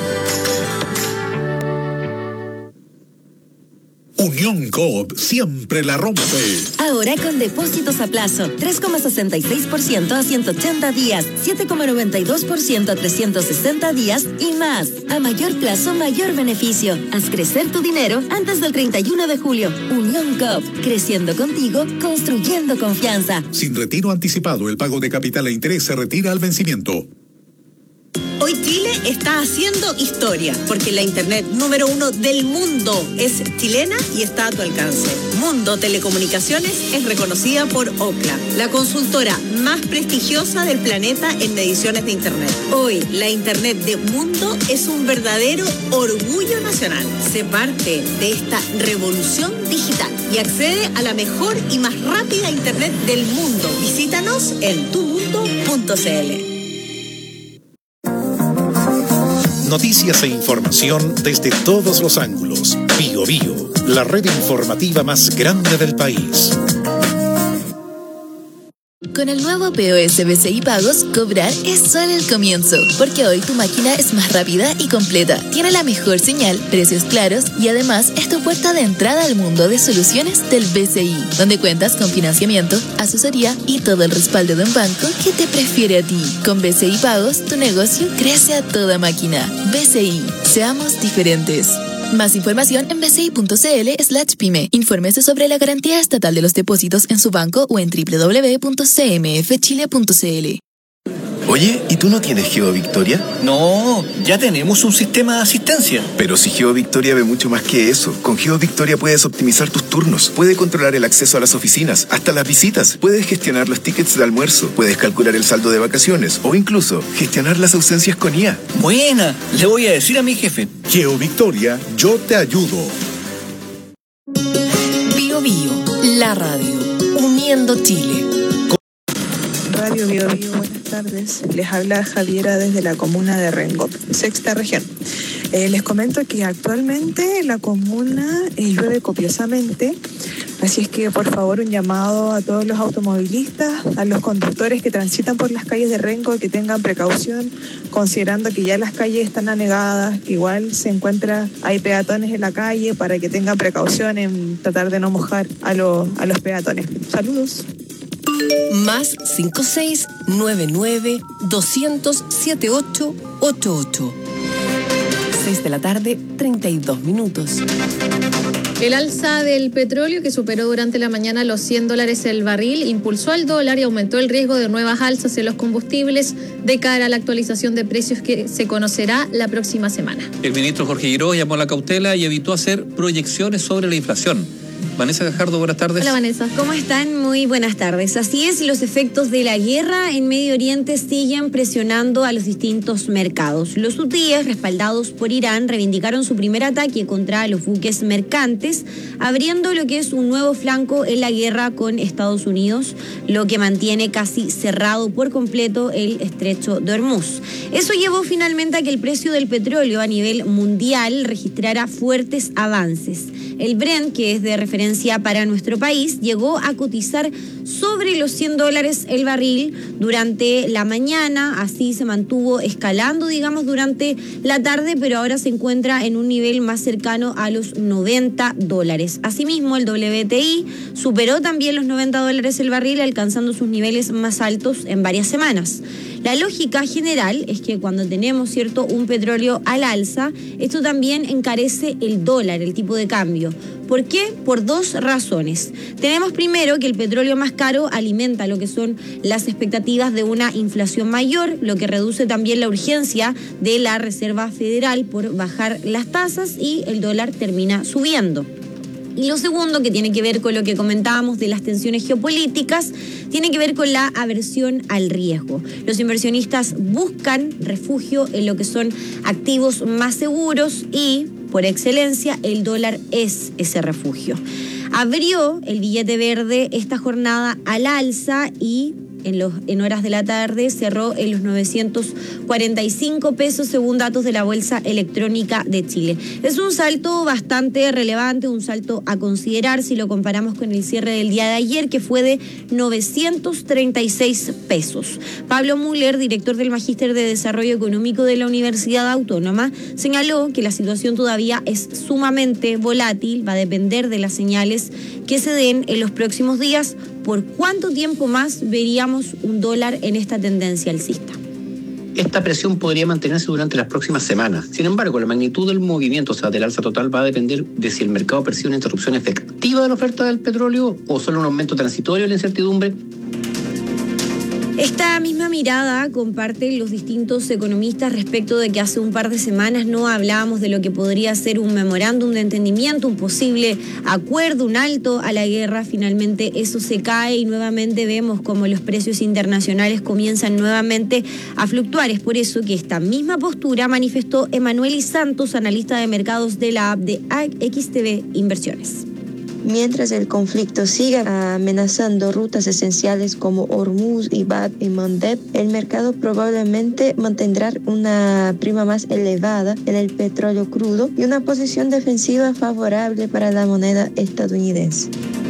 Unión Coop siempre la rompe. Ahora con depósitos a plazo, 3,66% a 180 días, 7,92% a 360 días y más. A mayor plazo, mayor beneficio. Haz crecer tu dinero antes del 31 de julio. Unión Coop, creciendo contigo, construyendo confianza. Sin retiro anticipado, el pago de capital e interés se retira al vencimiento. Hoy Chile está haciendo historia, porque la internet número 1 del mundo es chilena y está a tu alcance. Mundo Telecomunicaciones es reconocida por Ookla, la consultora más prestigiosa del planeta en mediciones de internet. Hoy, la internet de Mundo es un verdadero orgullo nacional. Sé parte de esta revolución digital y accede a la mejor y más rápida internet del mundo. Visítanos en tumundo.cl. Noticias e información desde todos los ángulos. Bío Bío, la red informativa más grande del país. Con el nuevo POS BCI Pagos, cobrar es solo el comienzo, porque hoy tu máquina es más rápida y completa, tiene la mejor señal, precios claros y además es tu puerta de entrada al mundo de soluciones del BCI, donde cuentas con financiamiento, asesoría y todo el respaldo de un banco que te prefiere a ti. Con BCI Pagos, tu negocio crece a toda máquina. BCI, seamos diferentes. Más información en bci.cl/pyme. Infórmese sobre la garantía estatal de los depósitos en su banco o en www.cmfchile.cl. Oye, ¿y tú no tienes GeoVictoria? No, ya tenemos un sistema de asistencia. Pero si GeoVictoria ve mucho más que eso. Con GeoVictoria puedes optimizar tus turnos, puedes controlar el acceso a las oficinas, hasta las visitas, puedes gestionar los tickets de almuerzo, puedes calcular el saldo de vacaciones o incluso gestionar las ausencias con IA. Buena, le voy a decir a mi jefe. GeoVictoria, yo te ayudo. Bío Bío, la radio, uniendo Chile. Radio Bío Bío, buenas tardes. Les habla Javiera desde la comuna de Rengo, sexta región. Les comento que actualmente la comuna llueve copiosamente, así es que por favor un llamado a todos los automovilistas, a los conductores que transitan por las calles de Rengo, que tengan precaución, considerando que ya las calles están anegadas, que igual hay peatones en la calle, para que tengan precaución en tratar de no mojar a los peatones. Saludos. Más 5699-200-7888. 6 de la tarde, 32 minutos. El alza del petróleo, que superó durante la mañana los $100 el barril, impulsó al dólar y aumentó el riesgo de nuevas alzas en los combustibles de cara a la actualización de precios que se conocerá la próxima semana. El ministro Jorge Giró llamó a la cautela y evitó hacer proyecciones sobre la inflación. Vanessa Gajardo, buenas tardes. Hola Vanessa, ¿cómo están? Muy buenas tardes. Así es, los efectos de la guerra en Medio Oriente siguen presionando a los distintos mercados. Los hutíes, respaldados por Irán, reivindicaron su primer ataque contra los buques mercantes, abriendo lo que es un nuevo flanco en la guerra con Estados Unidos, lo que mantiene casi cerrado por completo el estrecho de Hormuz. Eso llevó finalmente a que el precio del petróleo a nivel mundial registrara fuertes avances. El Brent, que es de referencia para nuestro país, llegó a cotizar sobre los $100 el barril durante la mañana. Así se mantuvo escalando, digamos, durante la tarde, pero ahora se encuentra en un nivel más cercano a los $90. Asimismo, el WTI superó también los $90 el barril, alcanzando sus niveles más altos en varias semanas. La lógica general es que cuando tenemos, ¿cierto?, un petróleo al alza, esto también encarece el dólar, el tipo de cambio. ¿Por qué? Por dos razones. Tenemos primero que el petróleo más caro alimenta lo que son las expectativas de una inflación mayor, lo que reduce también la urgencia de la Reserva Federal por bajar las tasas y el dólar termina subiendo. Y lo segundo, que tiene que ver con lo que comentábamos de las tensiones geopolíticas, tiene que ver con la aversión al riesgo. Los inversionistas buscan refugio en lo que son activos más seguros y, por excelencia, el dólar es ese refugio. Abrió el billete verde esta jornada al alza y en horas de la tarde cerró en los 945 pesos según datos de la Bolsa Electrónica de Chile. Es un salto bastante relevante, un salto a considerar si lo comparamos con el cierre del día de ayer, que fue de 936 pesos. Pablo Müller, director del Magíster de Desarrollo Económico de la Universidad Autónoma, señaló que la situación todavía es sumamente volátil, va a depender de las señales que se den en los próximos días. ¿Por cuánto tiempo más veríamos un dólar en esta tendencia alcista? Esta presión podría mantenerse durante las próximas semanas. Sin embargo, la magnitud del movimiento, o sea, del alza total, va a depender de si el mercado percibe una interrupción efectiva de la oferta del petróleo o solo un aumento transitorio de la incertidumbre. Esta misma mirada comparten los distintos economistas respecto de que hace un par de semanas no hablábamos de lo que podría ser un memorándum de entendimiento, un posible acuerdo, un alto a la guerra. Finalmente eso se cae y nuevamente vemos como los precios internacionales comienzan nuevamente a fluctuar. Es por eso que esta misma postura manifestó Emanuel Santos, analista de mercados de la app de XTB Inversiones. Mientras el conflicto siga amenazando rutas esenciales como Hormuz y Bab y Mandeb, el mercado probablemente mantendrá una prima más elevada en el petróleo crudo y una posición defensiva favorable para la moneda estadounidense.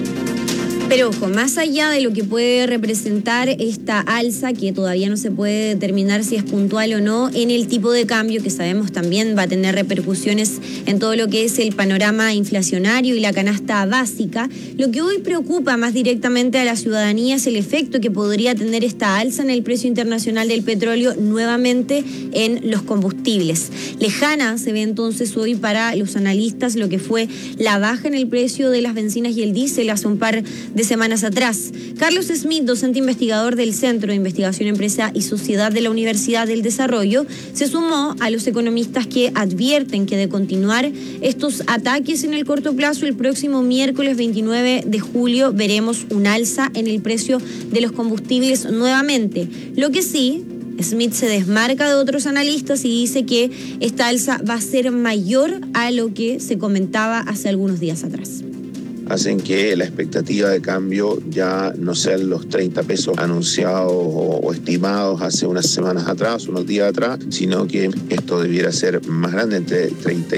Pero ojo, más allá de lo que puede representar esta alza, que todavía no se puede determinar si es puntual o no, en el tipo de cambio, que sabemos también va a tener repercusiones en todo lo que es el panorama inflacionario y la canasta básica, lo que hoy preocupa más directamente a la ciudadanía es el efecto que podría tener esta alza en el precio internacional del petróleo nuevamente en los combustibles. Lejana se ve entonces hoy para los analistas lo que fue la baja en el precio de las bencinas y el diésel hace un par de semanas atrás. Carlos Smith, docente investigador del Centro de Investigación, Empresa y Sociedad de la Universidad del Desarrollo, se sumó a los economistas que advierten que de continuar estos ataques en el corto plazo, el próximo miércoles 29 de julio veremos un alza en el precio de los combustibles nuevamente. Lo que sí, Smith se desmarca de otros analistas y dice que esta alza va a ser mayor a lo que se comentaba hace algunos días atrás. Hacen que la expectativa de cambio ya no sean los 30 pesos anunciados o estimados hace unas semanas atrás, unos días atrás, sino que esto debiera ser más grande, entre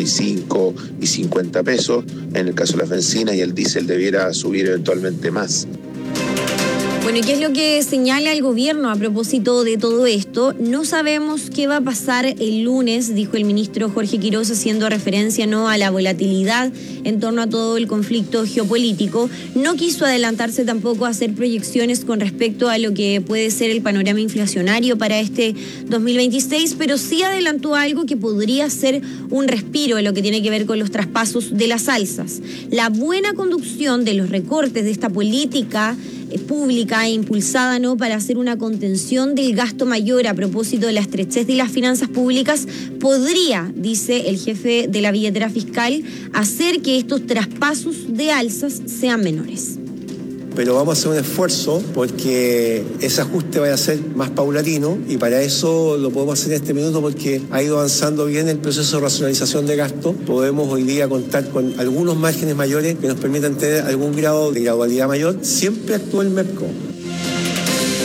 35 y 50 pesos. En el caso de las bencinas y el diésel debiera subir eventualmente más. Bueno, ¿y qué es lo que señala el gobierno a propósito de todo esto? No sabemos qué va a pasar el lunes, dijo el ministro Jorge Quiroz, haciendo referencia no a la volatilidad en torno a todo el conflicto geopolítico. No quiso adelantarse tampoco a hacer proyecciones con respecto a lo que puede ser el panorama inflacionario para este 2026, pero sí adelantó algo que podría ser un respiro en lo que tiene que ver con los traspasos de las alzas. La buena conducción de los recortes de esta política pública e impulsada no para hacer una contención del gasto mayor a propósito de la estrechez de las finanzas públicas podría, dice el jefe de la billetera fiscal, hacer que estos traspasos de alzas sean menores. Pero vamos a hacer un esfuerzo porque ese ajuste vaya a ser más paulatino y para eso lo podemos hacer en este minuto porque ha ido avanzando bien el proceso de racionalización de gasto. Podemos hoy día contar con algunos márgenes mayores que nos permitan tener algún grado de gradualidad mayor. Siempre actúa el MEPCO.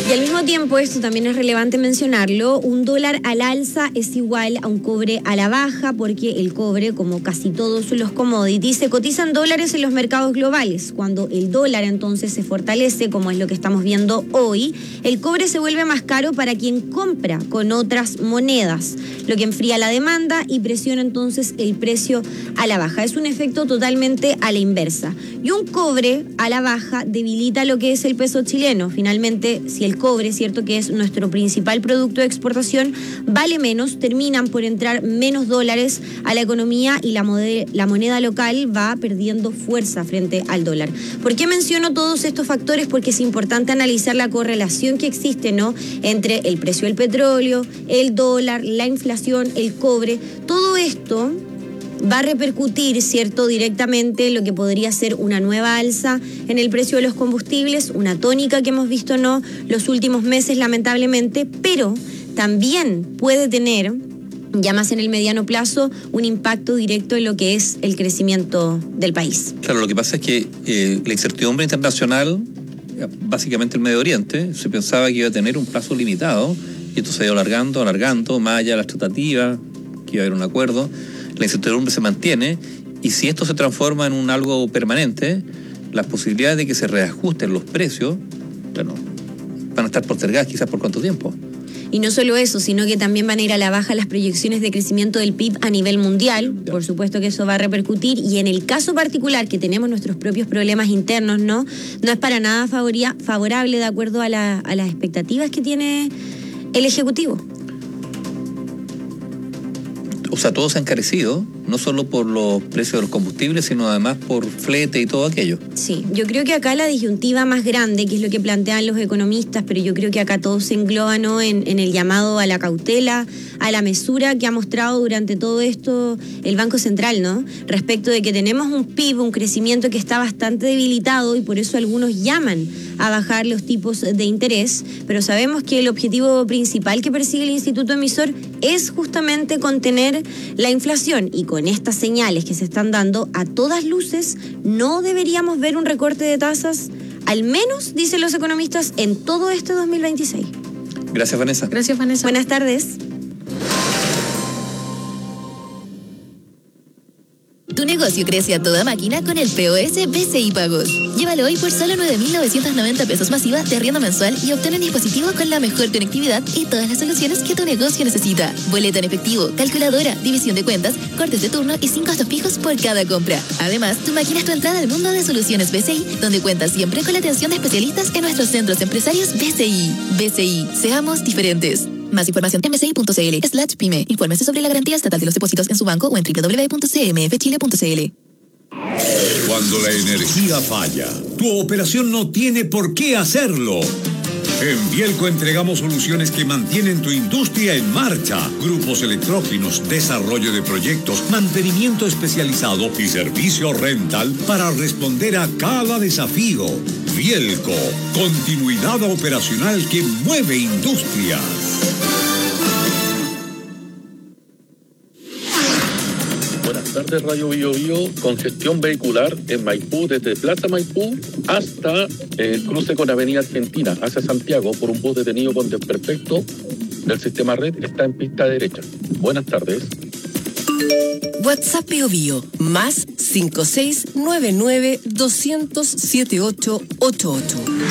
Y al mismo tiempo, esto también es relevante mencionarlo, un dólar al alza es igual a un cobre a la baja, porque el cobre, como casi todos los commodities, se cotizan dólares en los mercados globales. Cuando el dólar entonces se fortalece, como es lo que estamos viendo hoy, el cobre se vuelve más caro para quien compra con otras monedas, lo que enfría la demanda y presiona entonces el precio a la baja. Es un efecto totalmente a la inversa. Y un cobre a la baja debilita lo que es el peso chileno. Finalmente, si el cobre, cierto que es nuestro principal producto de exportación, vale menos, terminan por entrar menos dólares a la economía y la moneda local va perdiendo fuerza frente al dólar. ¿Por qué menciono todos estos factores? Porque es importante analizar la correlación que existe, ¿no?, entre el precio del petróleo, el dólar, la inflación, el cobre. Todo esto va a repercutir, ¿cierto?, directamente en lo que podría ser una nueva alza en el precio de los combustibles, una tónica que hemos visto, ¿no?, los últimos meses, lamentablemente, pero también puede tener, ya más en el mediano plazo, un impacto directo en lo que es el crecimiento del país. Claro, lo que pasa es que la incertidumbre internacional, básicamente el Medio Oriente, se pensaba que iba a tener un plazo limitado, y esto se ha ido alargando, más allá de las tratativas, que iba a haber un acuerdo. La incertidumbre se mantiene, y si esto se transforma en un algo permanente, las posibilidades de que se reajusten los precios, bueno, van a estar postergadas quizás por cuánto tiempo. Y no solo eso, sino que también van a ir a la baja las proyecciones de crecimiento del PIB a nivel mundial. Por supuesto que eso va a repercutir, y en el caso particular que tenemos nuestros propios problemas internos, no es para nada favorable de acuerdo a las expectativas que tiene el Ejecutivo. O sea, todo se ha encarecido, no solo por los precios de los combustibles, sino además por flete y todo aquello. Sí, yo creo que acá la disyuntiva más grande, que es lo que plantean los economistas, pero yo creo que acá todo se engloba, ¿no?, en el llamado a la cautela, a la mesura que ha mostrado durante todo esto el Banco Central, ¿no?, respecto de que tenemos un PIB, un crecimiento que está bastante debilitado, y por eso algunos llaman a bajar los tipos de interés, pero sabemos que el objetivo principal que persigue el Instituto Emisor es justamente contener la inflación, y con estas señales que se están dando, a todas luces no deberíamos ver un recorte de tasas, al menos, dicen los economistas, en todo este 2026. Gracias, Vanessa. Gracias, Vanessa. Buenas tardes. Tu negocio crece a toda máquina con el POS BCI Pagos. Llévalo hoy por solo 9.990 pesos masiva de arriendo mensual y obtén un dispositivo con la mejor conectividad y todas las soluciones que tu negocio necesita. Boleto en efectivo, calculadora, división de cuentas, cortes de turno y 5 costos fijos por cada compra. Además, tu máquina es tu entrada al mundo de soluciones BCI, donde cuentas siempre con la atención de especialistas en nuestros centros empresarios BCI. BCI, seamos diferentes. Más información en bci.cl/pyme. Infórmese sobre la garantía estatal de los depósitos en su banco o en www.cmfchile.cl. Cuando la energía falla, tu operación no tiene por qué hacerlo. En Bielco entregamos soluciones que mantienen tu industria en marcha. Grupos electrógenos, desarrollo de proyectos, mantenimiento especializado y servicio rental para responder a cada desafío. Bielco, continuidad operacional que mueve industrias. Buenas tardes, Radio Bio Bio. Congestión vehicular en Maipú, desde Plaza Maipú hasta el cruce con Avenida Argentina, hacia Santiago, por un bus detenido con desperfecto del sistema red, está en pista derecha. Buenas tardes. WhatsApp Bio Bio, más 5699-200-7888.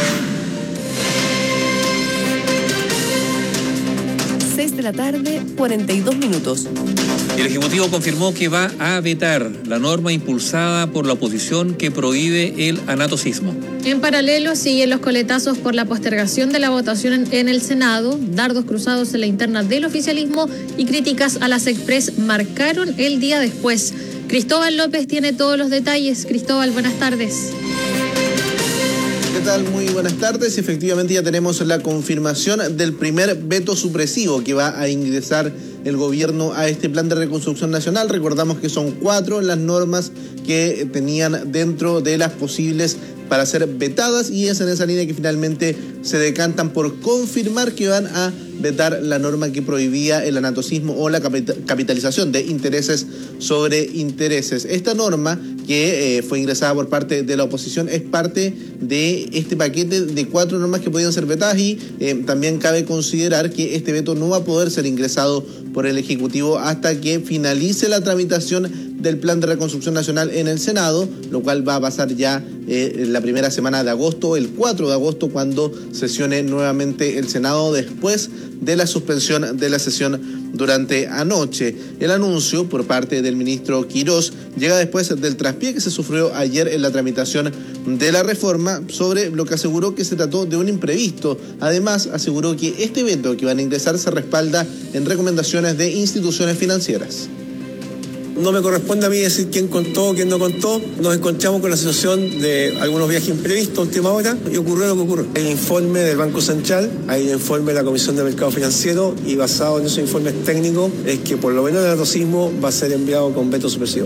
6 de la tarde, 42 minutos. El Ejecutivo confirmó que va a vetar la norma impulsada por la oposición que prohíbe el anatocismo. En paralelo, siguen los coletazos por la postergación de la votación en el Senado, dardos cruzados en la interna del oficialismo y críticas a las Express marcaron el día después. Cristóbal López tiene todos los detalles. Cristóbal, buenas tardes. ¿Qué tal? Muy buenas tardes. Efectivamente ya tenemos la confirmación del primer veto supresivo que va a ingresar el gobierno a este plan de reconstrucción nacional. Recordamos que son 4 las normas que tenían dentro de las posibles para ser vetadas, y es en esa línea que finalmente se decantan por confirmar que van a vetar la norma que prohibía el anatocismo o la capitalización de intereses sobre intereses. Esta norma que fue ingresada por parte de la oposición es parte de este paquete de 4 normas que podían ser vetadas y también cabe considerar que este veto no va a poder ser ingresado por el Ejecutivo hasta que finalice la tramitación del Plan de Reconstrucción Nacional en el Senado, lo cual va a pasar ya la primera semana de agosto, el 4 de agosto, cuando sesione nuevamente el Senado después de la suspensión de la sesión durante anoche. El anuncio por parte del ministro Quirós llega después del traspié que se sufrió ayer en la tramitación de la reforma, sobre lo que aseguró que se trató de un imprevisto. Además, aseguró que este veto que van a ingresar se respalda en recomendaciones de instituciones financieras. No me corresponde a mí decir quién contó, quién no contó. Nos encontramos con la situación de algunos viajes imprevistos a última hora y ocurrió lo que ocurrió. Hay un informe del Banco Central, hay un informe de la Comisión de Mercado Financiero y basado en esos informes técnicos es que por lo menos el racismo va a ser enviado con veto supresivo.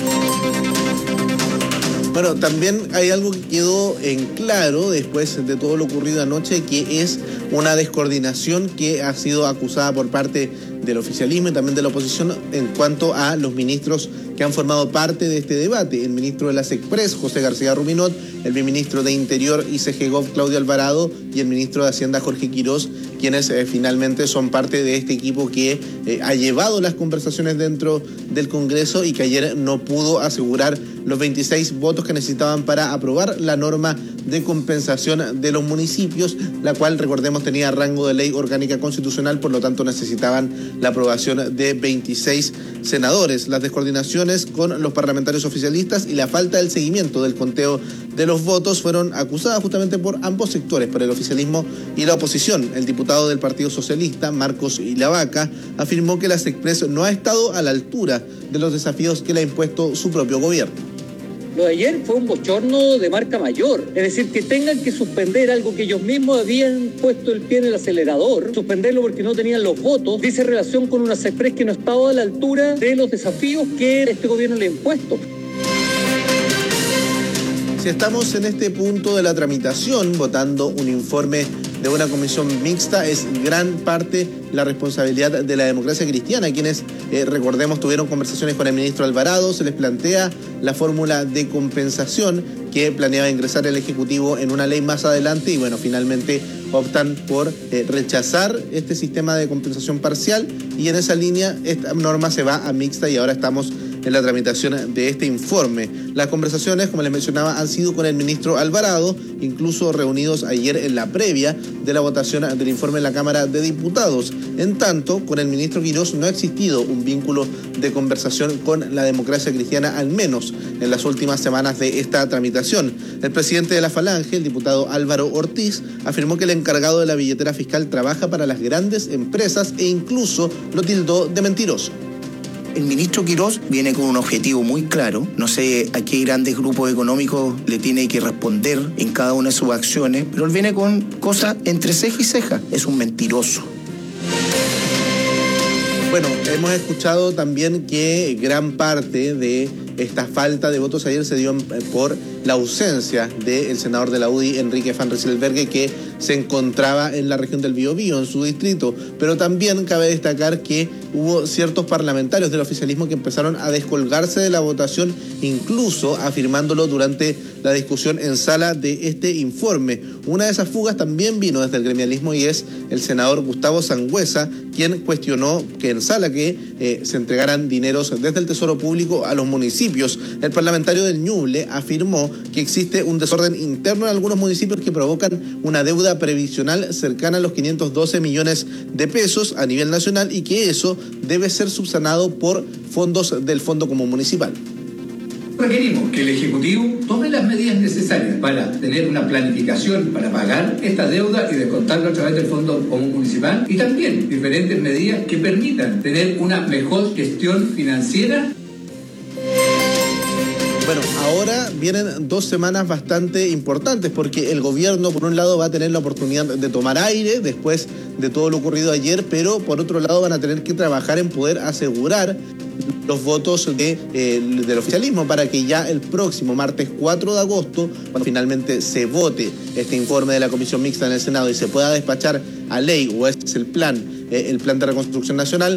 Bueno, también hay algo que quedó en claro después de todo lo ocurrido anoche, que es una descoordinación que ha sido acusada por parte del oficialismo y también de la oposición en cuanto a los ministros que han formado parte de este debate. El ministro de las Express, José García Ruminot, el ministro de Interior y CGGOV, Claudio Alvarado, y el ministro de Hacienda, Jorge Quirós, quienes finalmente son parte de este equipo que ha llevado las conversaciones dentro del Congreso y que ayer no pudo asegurar los 26 votos que necesitaban para aprobar la norma de compensación de los municipios, la cual, recordemos, tenía rango de ley orgánica constitucional, por lo tanto necesitaban la aprobación de 26 senadores. Las descoordinaciones con los parlamentarios oficialistas y la falta del seguimiento del conteo de los votos fueron acusadas justamente por ambos sectores, por el oficialismo y la oposición. El diputado del Partido Socialista, Marcos Ilavaca, afirmó que las Express no ha estado a la altura de los desafíos que le ha impuesto su propio gobierno. Lo de ayer fue un bochorno de marca mayor, es decir, que tengan que suspender algo que ellos mismos habían puesto el pie en el acelerador, suspenderlo porque no tenían los votos, dice relación con una Express que no estaba a la altura de los desafíos que este gobierno le ha impuesto. Si estamos en este punto de la tramitación, votando un informe de una comisión mixta, es gran parte la responsabilidad de la Democracia Cristiana, quienes, recordemos, tuvieron conversaciones con el ministro Alvarado. Se les plantea la fórmula de compensación que planeaba ingresar el Ejecutivo en una ley más adelante y, bueno, finalmente optan por rechazar este sistema de compensación parcial y en esa línea esta norma se va a mixta y ahora estamos en la tramitación de este informe. Las conversaciones, como les mencionaba, han sido con el ministro Alvarado, incluso reunidos ayer en la previa de la votación del informe en la Cámara de Diputados. En tanto, con el ministro Quirós no ha existido un vínculo de conversación con la Democracia Cristiana, al menos en las últimas semanas de esta tramitación. El presidente de la Falange, el diputado Álvaro Ortiz, afirmó que el encargado de la billetera fiscal trabaja para las grandes empresas e incluso lo tildó de mentiroso. El ministro Quirós viene con un objetivo muy claro. No sé a qué grandes grupos económicos le tiene que responder en cada una de sus acciones, pero él viene con cosas entre ceja y ceja. Es un mentiroso. Bueno, hemos escuchado también que gran parte de esta falta de votos ayer se dio por la ausencia del senador de la UDI, Enrique Van Rysselberghe, que se encontraba en la región del Biobío, en su distrito. Pero también cabe destacar que hubo ciertos parlamentarios del oficialismo que empezaron a descolgarse de la votación, incluso afirmándolo durante la discusión en sala de este informe. Una de esas fugas también vino desde el gremialismo y es el senador Gustavo Sangüesa, quien cuestionó que en sala que se entregaran dineros desde el Tesoro Público a los municipios. El parlamentario del Ñuble afirmó que existe un desorden interno en algunos municipios que provocan una deuda previsional cercana a los 512 millones de pesos a nivel nacional y que eso debe ser subsanado por fondos del Fondo Común Municipal. Requerimos que el Ejecutivo tome las medidas necesarias para tener una planificación para pagar esta deuda y descontarlo a través del Fondo Común Municipal y también diferentes medidas que permitan tener una mejor gestión financiera. Bueno, ahora vienen 2 semanas bastante importantes porque el gobierno, por un lado, va a tener la oportunidad de tomar aire después de todo lo ocurrido ayer, pero por otro lado van a tener que trabajar en poder asegurar los votos del oficialismo para que ya el próximo martes 4 de agosto, cuando finalmente se vote este informe de la Comisión Mixta en el Senado y se pueda despachar a ley, o es el plan de reconstrucción nacional,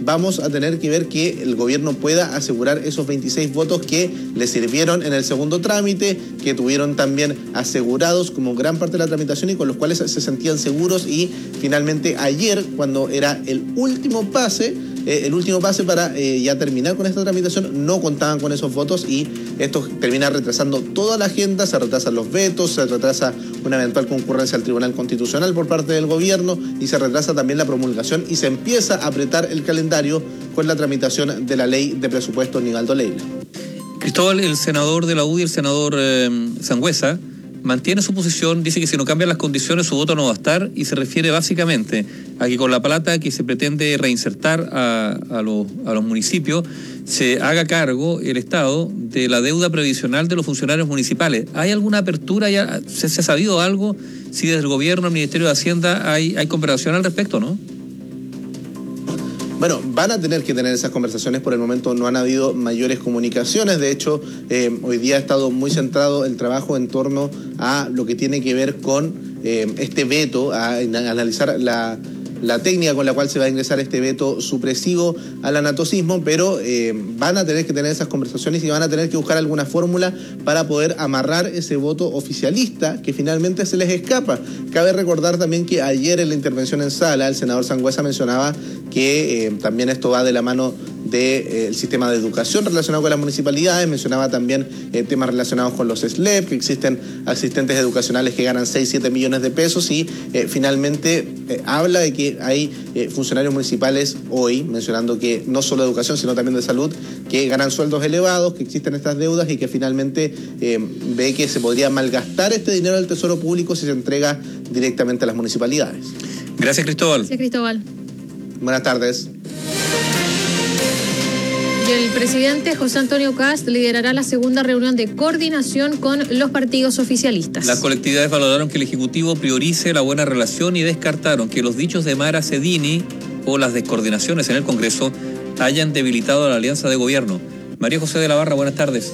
vamos a tener que ver que el gobierno pueda asegurar esos 26 votos que le sirvieron en el segundo trámite, que tuvieron también asegurados como gran parte de la tramitación y con los cuales se sentían seguros, y finalmente ayer, cuando era el último pase para ya terminar con esta tramitación, no contaban con esos votos y esto termina retrasando toda la agenda, se retrasan los vetos, se retrasa una eventual concurrencia al Tribunal Constitucional por parte del gobierno y se retrasa también la promulgación y se empieza a apretar el calendario con la tramitación de la ley de presupuesto Nivaldo Leila. Cristóbal, el senador de la UDI, el senador Sangüesa, mantiene su posición, dice que si no cambian las condiciones su voto no va a estar, y se refiere básicamente a que con la plata que se pretende reinsertar a los municipios se haga cargo el Estado de la deuda previsional de los funcionarios municipales. ¿Hay alguna apertura? ¿Ya se ha sabido algo? Si desde el gobierno, el Ministerio de Hacienda hay conversación al respecto, ¿no? Bueno, van a tener que tener esas conversaciones. Por el momento no han habido mayores comunicaciones. De hecho, hoy día ha estado muy centrado el trabajo en torno a lo que tiene que ver con este veto, a analizar la técnica con la cual se va a ingresar este veto supresivo al anatocismo, pero van a tener que tener esas conversaciones y van a tener que buscar alguna fórmula para poder amarrar ese voto oficialista que finalmente se les escapa. Cabe recordar también que ayer en la intervención en sala el senador Sangüesa mencionaba que también esto va de la mano del sistema de educación relacionado con las municipalidades, mencionaba también temas relacionados con los SLEP, que existen asistentes educacionales que ganan 6-7 millones de pesos y finalmente habla de que hay funcionarios municipales hoy, mencionando que no solo de educación sino también de salud, que ganan sueldos elevados, que existen estas deudas y que finalmente ve que se podría malgastar este dinero del Tesoro Público si se entrega directamente a las municipalidades. Gracias, Cristóbal. Gracias, Cristóbal. Buenas tardes. Y el presidente José Antonio Kast liderará la segunda reunión de coordinación con los partidos oficialistas. Las colectividades valoraron que el Ejecutivo priorice la buena relación y descartaron que los dichos de Mara Cedini o las descoordinaciones en el Congreso hayan debilitado la alianza de gobierno. María José de la Barra, buenas tardes.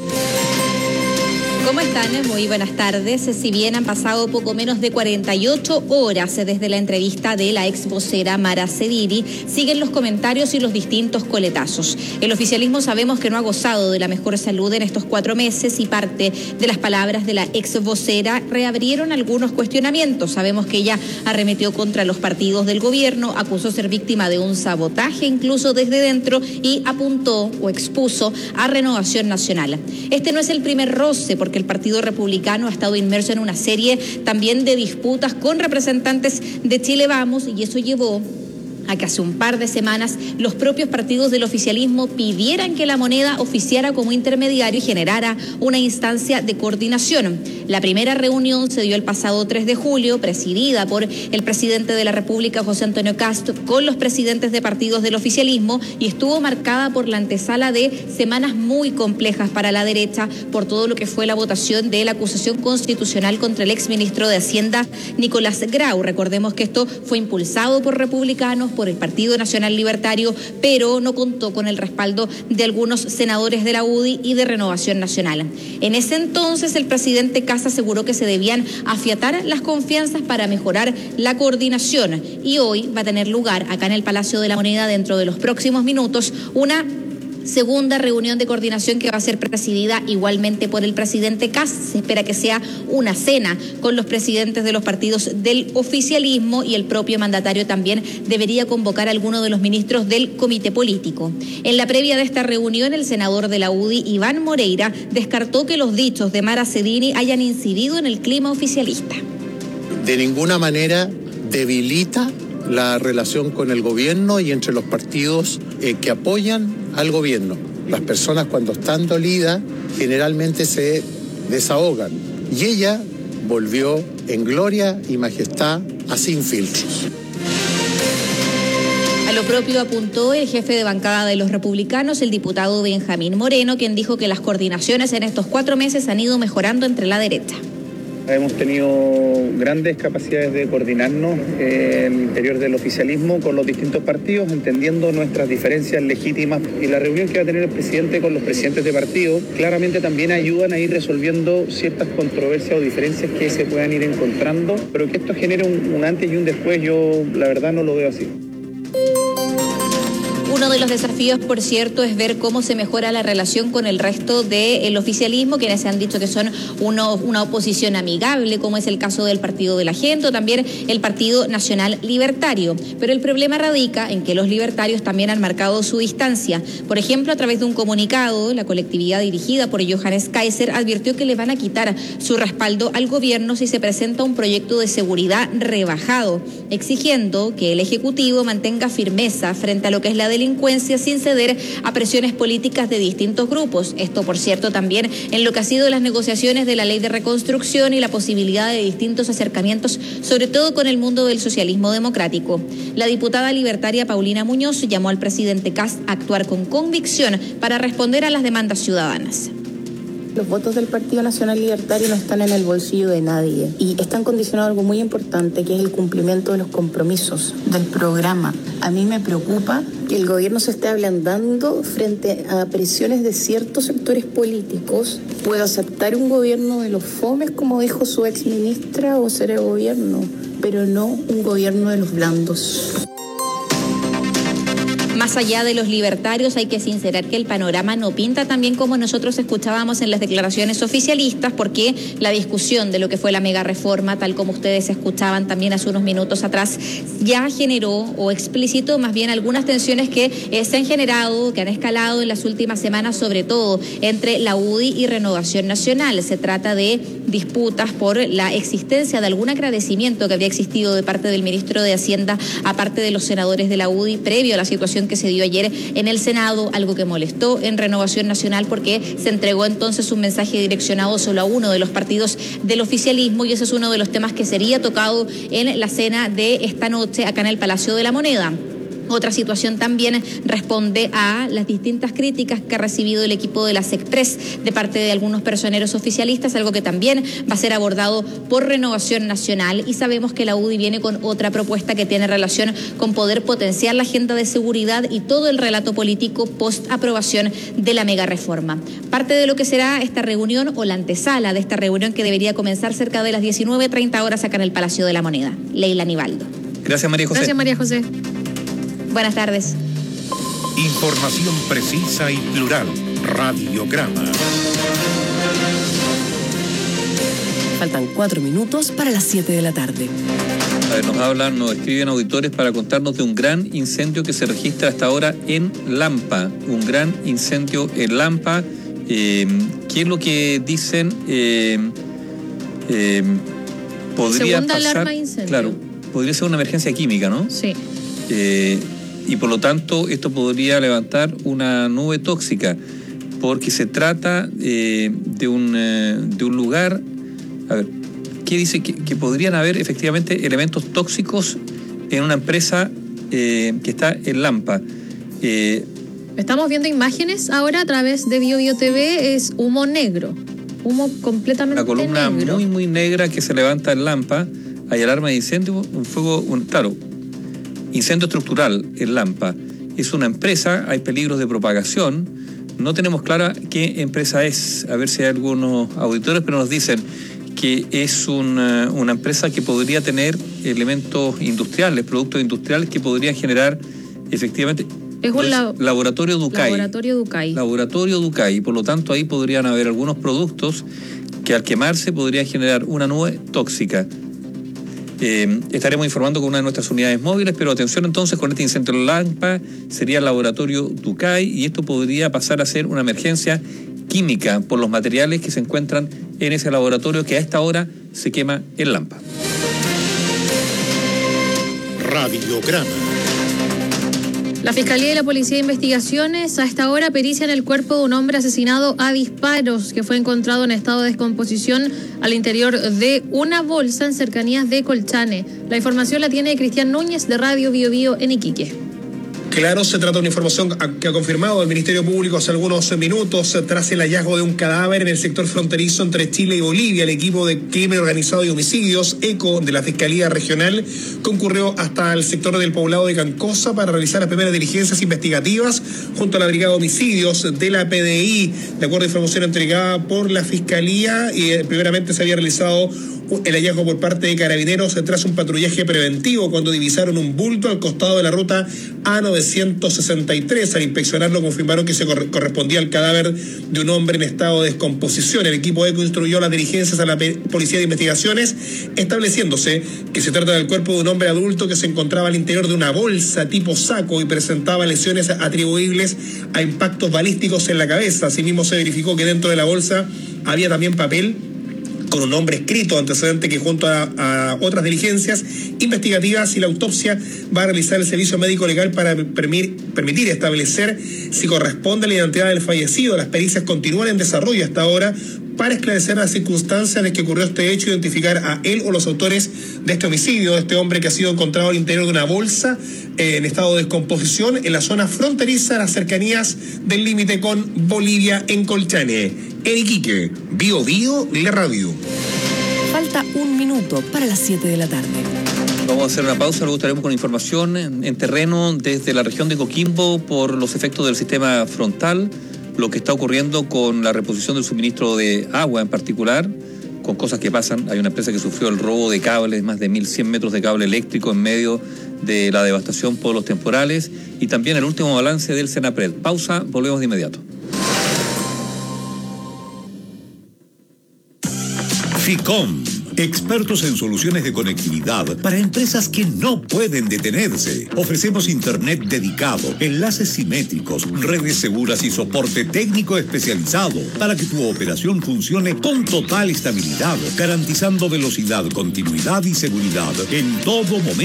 ¿Cómo están? Muy buenas tardes. Si bien han pasado poco menos de 48 horas desde la entrevista de la ex vocera Mara Cedini, siguen los comentarios y los distintos coletazos. El oficialismo sabemos que no ha gozado de la mejor salud en estos 4 meses y parte de las palabras de la ex vocera reabrieron algunos cuestionamientos. Sabemos que ella arremetió contra los partidos del gobierno, acusó ser víctima de un sabotaje incluso desde dentro y apuntó o expuso a Renovación Nacional. Este no es el primer roce porque el Partido Republicano ha estado inmerso en una serie también de disputas con representantes de Chile Vamos y eso llevó a que hace un par de semanas los propios partidos del oficialismo pidieran que La Moneda oficiara como intermediario y generara una instancia de coordinación. La primera reunión se dio el pasado 3 de julio, presidida por el presidente de la República, José Antonio Kast, con los presidentes de partidos del oficialismo y estuvo marcada por la antesala de semanas muy complejas para la derecha por todo lo que fue la votación de la acusación constitucional contra el exministro de Hacienda, Nicolás Grau. Recordemos que esto fue impulsado por republicanos, por el Partido Nacional Libertario, pero no contó con el respaldo de algunos senadores de la UDI y de Renovación Nacional. En ese entonces el presidente Kast aseguró que se debían afiatar las confianzas para mejorar la coordinación y hoy va a tener lugar acá en el Palacio de la Moneda dentro de los próximos minutos una segunda reunión de coordinación que va a ser presidida igualmente por el presidente Kast. Se espera que sea una cena con los presidentes de los partidos del oficialismo y el propio mandatario también debería convocar a alguno de los ministros del comité político. En la previa de esta reunión, el senador de la UDI, Iván Moreira, descartó que los dichos de Mara Cedini hayan incidido en el clima oficialista. De ninguna manera debilita la relación con el gobierno y entre los partidos que apoyan al gobierno. Las personas cuando están dolidas generalmente se desahogan y ella volvió en gloria y majestad a Sin Filtros. A lo propio apuntó el jefe de bancada de los republicanos, el diputado Benjamín Moreno, quien dijo que las coordinaciones en estos 4 meses han ido mejorando entre la derecha. Hemos tenido grandes capacidades de coordinarnos en el interior del oficialismo con los distintos partidos, entendiendo nuestras diferencias legítimas. Y la reunión que va a tener el presidente con los presidentes de partido claramente también ayudan a ir resolviendo ciertas controversias o diferencias que se puedan ir encontrando, pero que esto genere un antes y un después, yo la verdad no lo veo así. Uno de los desafíos, por cierto, es ver cómo se mejora la relación con el resto del oficialismo, quienes se han dicho que son una oposición amigable, como es el caso del Partido de la Gente o también el Partido Nacional Libertario. Pero el problema radica en que los libertarios también han marcado su distancia. Por ejemplo, a través de un comunicado, la colectividad dirigida por Johannes Kaiser advirtió que le van a quitar su respaldo al gobierno si se presenta un proyecto de seguridad rebajado, exigiendo que el Ejecutivo mantenga firmeza frente a lo que es la delincuencia sin ceder a presiones políticas de distintos grupos. Esto, por cierto, también en lo que ha sido las negociaciones de la ley de reconstrucción y la posibilidad de distintos acercamientos, sobre todo con el mundo del socialismo democrático. La diputada libertaria Paulina Muñoz llamó al presidente Kast a actuar con convicción para responder a las demandas ciudadanas. Los votos del Partido Nacional Libertario no están en el bolsillo de nadie y están condicionados a algo muy importante, que es el cumplimiento de los compromisos del programa. A mí me preocupa que el gobierno se esté ablandando frente a presiones de ciertos sectores políticos. Puedo aceptar un gobierno de los fomes, como dijo su exministra, o ser el gobierno, pero no un gobierno de los blandos. Más allá de los libertarios, hay que sincerar que el panorama no pinta tan bien como nosotros escuchábamos en las declaraciones oficialistas, porque la discusión de lo que fue la mega reforma, tal como ustedes escuchaban también hace unos minutos atrás, ya generó o explicitó más bien algunas tensiones que se han generado, que han escalado en las últimas semanas, sobre todo entre la UDI y Renovación Nacional. Se trata de disputas por la existencia de algún agradecimiento que habría existido de parte del ministro de Hacienda a parte de los senadores de la UDI previo a la situación que se dio ayer en el Senado, algo que molestó en Renovación Nacional porque se entregó entonces un mensaje direccionado solo a uno de los partidos del oficialismo, y ese es uno de los temas que sería tocado en la cena de esta noche acá en el Palacio de la Moneda. Otra situación también responde a las distintas críticas que ha recibido el equipo de la SEC3 de parte de algunos personeros oficialistas, algo que también va a ser abordado por Renovación Nacional, y sabemos que la UDI viene con otra propuesta que tiene relación con poder potenciar la agenda de seguridad y todo el relato político post aprobación de la mega reforma. Parte de lo que será esta reunión o la antesala de esta reunión, que debería comenzar cerca de las 19:30 horas acá en el Palacio de la Moneda. Leila Nivaldo. Gracias, María José. Gracias, María José. Buenas tardes. Información precisa y plural. Radiograma. Faltan 4 minutos para las 7 de la tarde. A ver, nos escriben auditores para contarnos de un gran incendio que se registra hasta ahora en Lampa. Un gran incendio en Lampa. ¿Qué es lo que dicen? Podría Segunda pasar, alarma de incendio. Claro, podría ser una emergencia química, ¿no? Sí. Y por lo tanto esto podría levantar una nube tóxica, porque se trata de un lugar, a ver, ¿qué dice? Que podrían haber efectivamente elementos tóxicos en una empresa que está en Lampa. Estamos viendo imágenes ahora a través de BioBio TV, es humo negro, humo completamente negro. Una columna muy, muy negra que se levanta en Lampa. Hay alarma de incendio, un fuego, claro, incendio estructural en Lampa. Es una empresa, hay peligros de propagación. No tenemos clara qué empresa es. A ver si hay algunos auditores, pero nos dicen que es una empresa que podría tener elementos industriales, productos industriales que podrían generar efectivamente. Es un laboratorio Ducay. Laboratorio Ducay. Por lo tanto, ahí podrían haber algunos productos que al quemarse podrían generar una nube tóxica. Estaremos informando con una de nuestras unidades móviles, pero atención entonces con este incendio en Lampa, sería el laboratorio Ducay, y esto podría pasar a ser una emergencia química por los materiales que se encuentran en ese laboratorio que a esta hora se quema en Lampa. Radiograma. La Fiscalía y la Policía de Investigaciones a esta hora perician el cuerpo de un hombre asesinado a disparos que fue encontrado en estado de descomposición al interior de una bolsa en cercanías de Colchane. La información la tiene Cristian Núñez de Radio BioBio en Iquique. Claro, se trata de una información que ha confirmado el Ministerio Público hace algunos minutos tras el hallazgo de un cadáver en el sector fronterizo entre Chile y Bolivia. El equipo de crimen organizado y homicidios, ECO, de la Fiscalía Regional, concurrió hasta el sector del poblado de Cancosa para realizar las primeras diligencias investigativas junto a la Brigada de Homicidios de la PDI. De acuerdo a información entregada por la Fiscalía, primeramente se había realizado el hallazgo por parte de Carabineros tras un patrullaje preventivo cuando divisaron un bulto al costado de la ruta A963. Al inspeccionarlo confirmaron que se correspondía al cadáver de un hombre en estado de descomposición. El equipo ECO instruyó las diligencias a la Policía de Investigaciones, estableciéndose que se trata del cuerpo de un hombre adulto que se encontraba al interior de una bolsa tipo saco y presentaba lesiones atribuibles a impactos balísticos en la cabeza. Asimismo, se verificó que dentro de la bolsa había también papel con un nombre escrito, antecedente que junto a otras diligencias investigativas y la autopsia va a realizar el servicio médico legal para permitir establecer si corresponde a la identidad del fallecido. Las pericias continúan en desarrollo hasta ahora para esclarecer las circunstancias de que ocurrió este hecho, identificar a él o los autores de este homicidio, de este hombre que ha sido encontrado al interior de una bolsa en estado de descomposición en la zona fronteriza, a las cercanías del límite con Bolivia, en Colchane. Iquique, Bio Bio, la radio. Falta un minuto para las 7 de la tarde. Vamos a hacer una pausa, luego estaremos con información en terreno desde la región de Coquimbo por los efectos del sistema frontal, lo que está ocurriendo con la reposición del suministro de agua en particular, con cosas que pasan. Hay una empresa que sufrió el robo de cables, más de 1.100 metros de cable eléctrico en medio de la devastación por los temporales, y también el último balance del Senapred. Pausa, volvemos de inmediato. FICOM, expertos en soluciones de conectividad para empresas que no pueden detenerse. Ofrecemos internet dedicado, enlaces simétricos, redes seguras y soporte técnico especializado para que tu operación funcione con total estabilidad, garantizando velocidad, continuidad y seguridad en todo momento.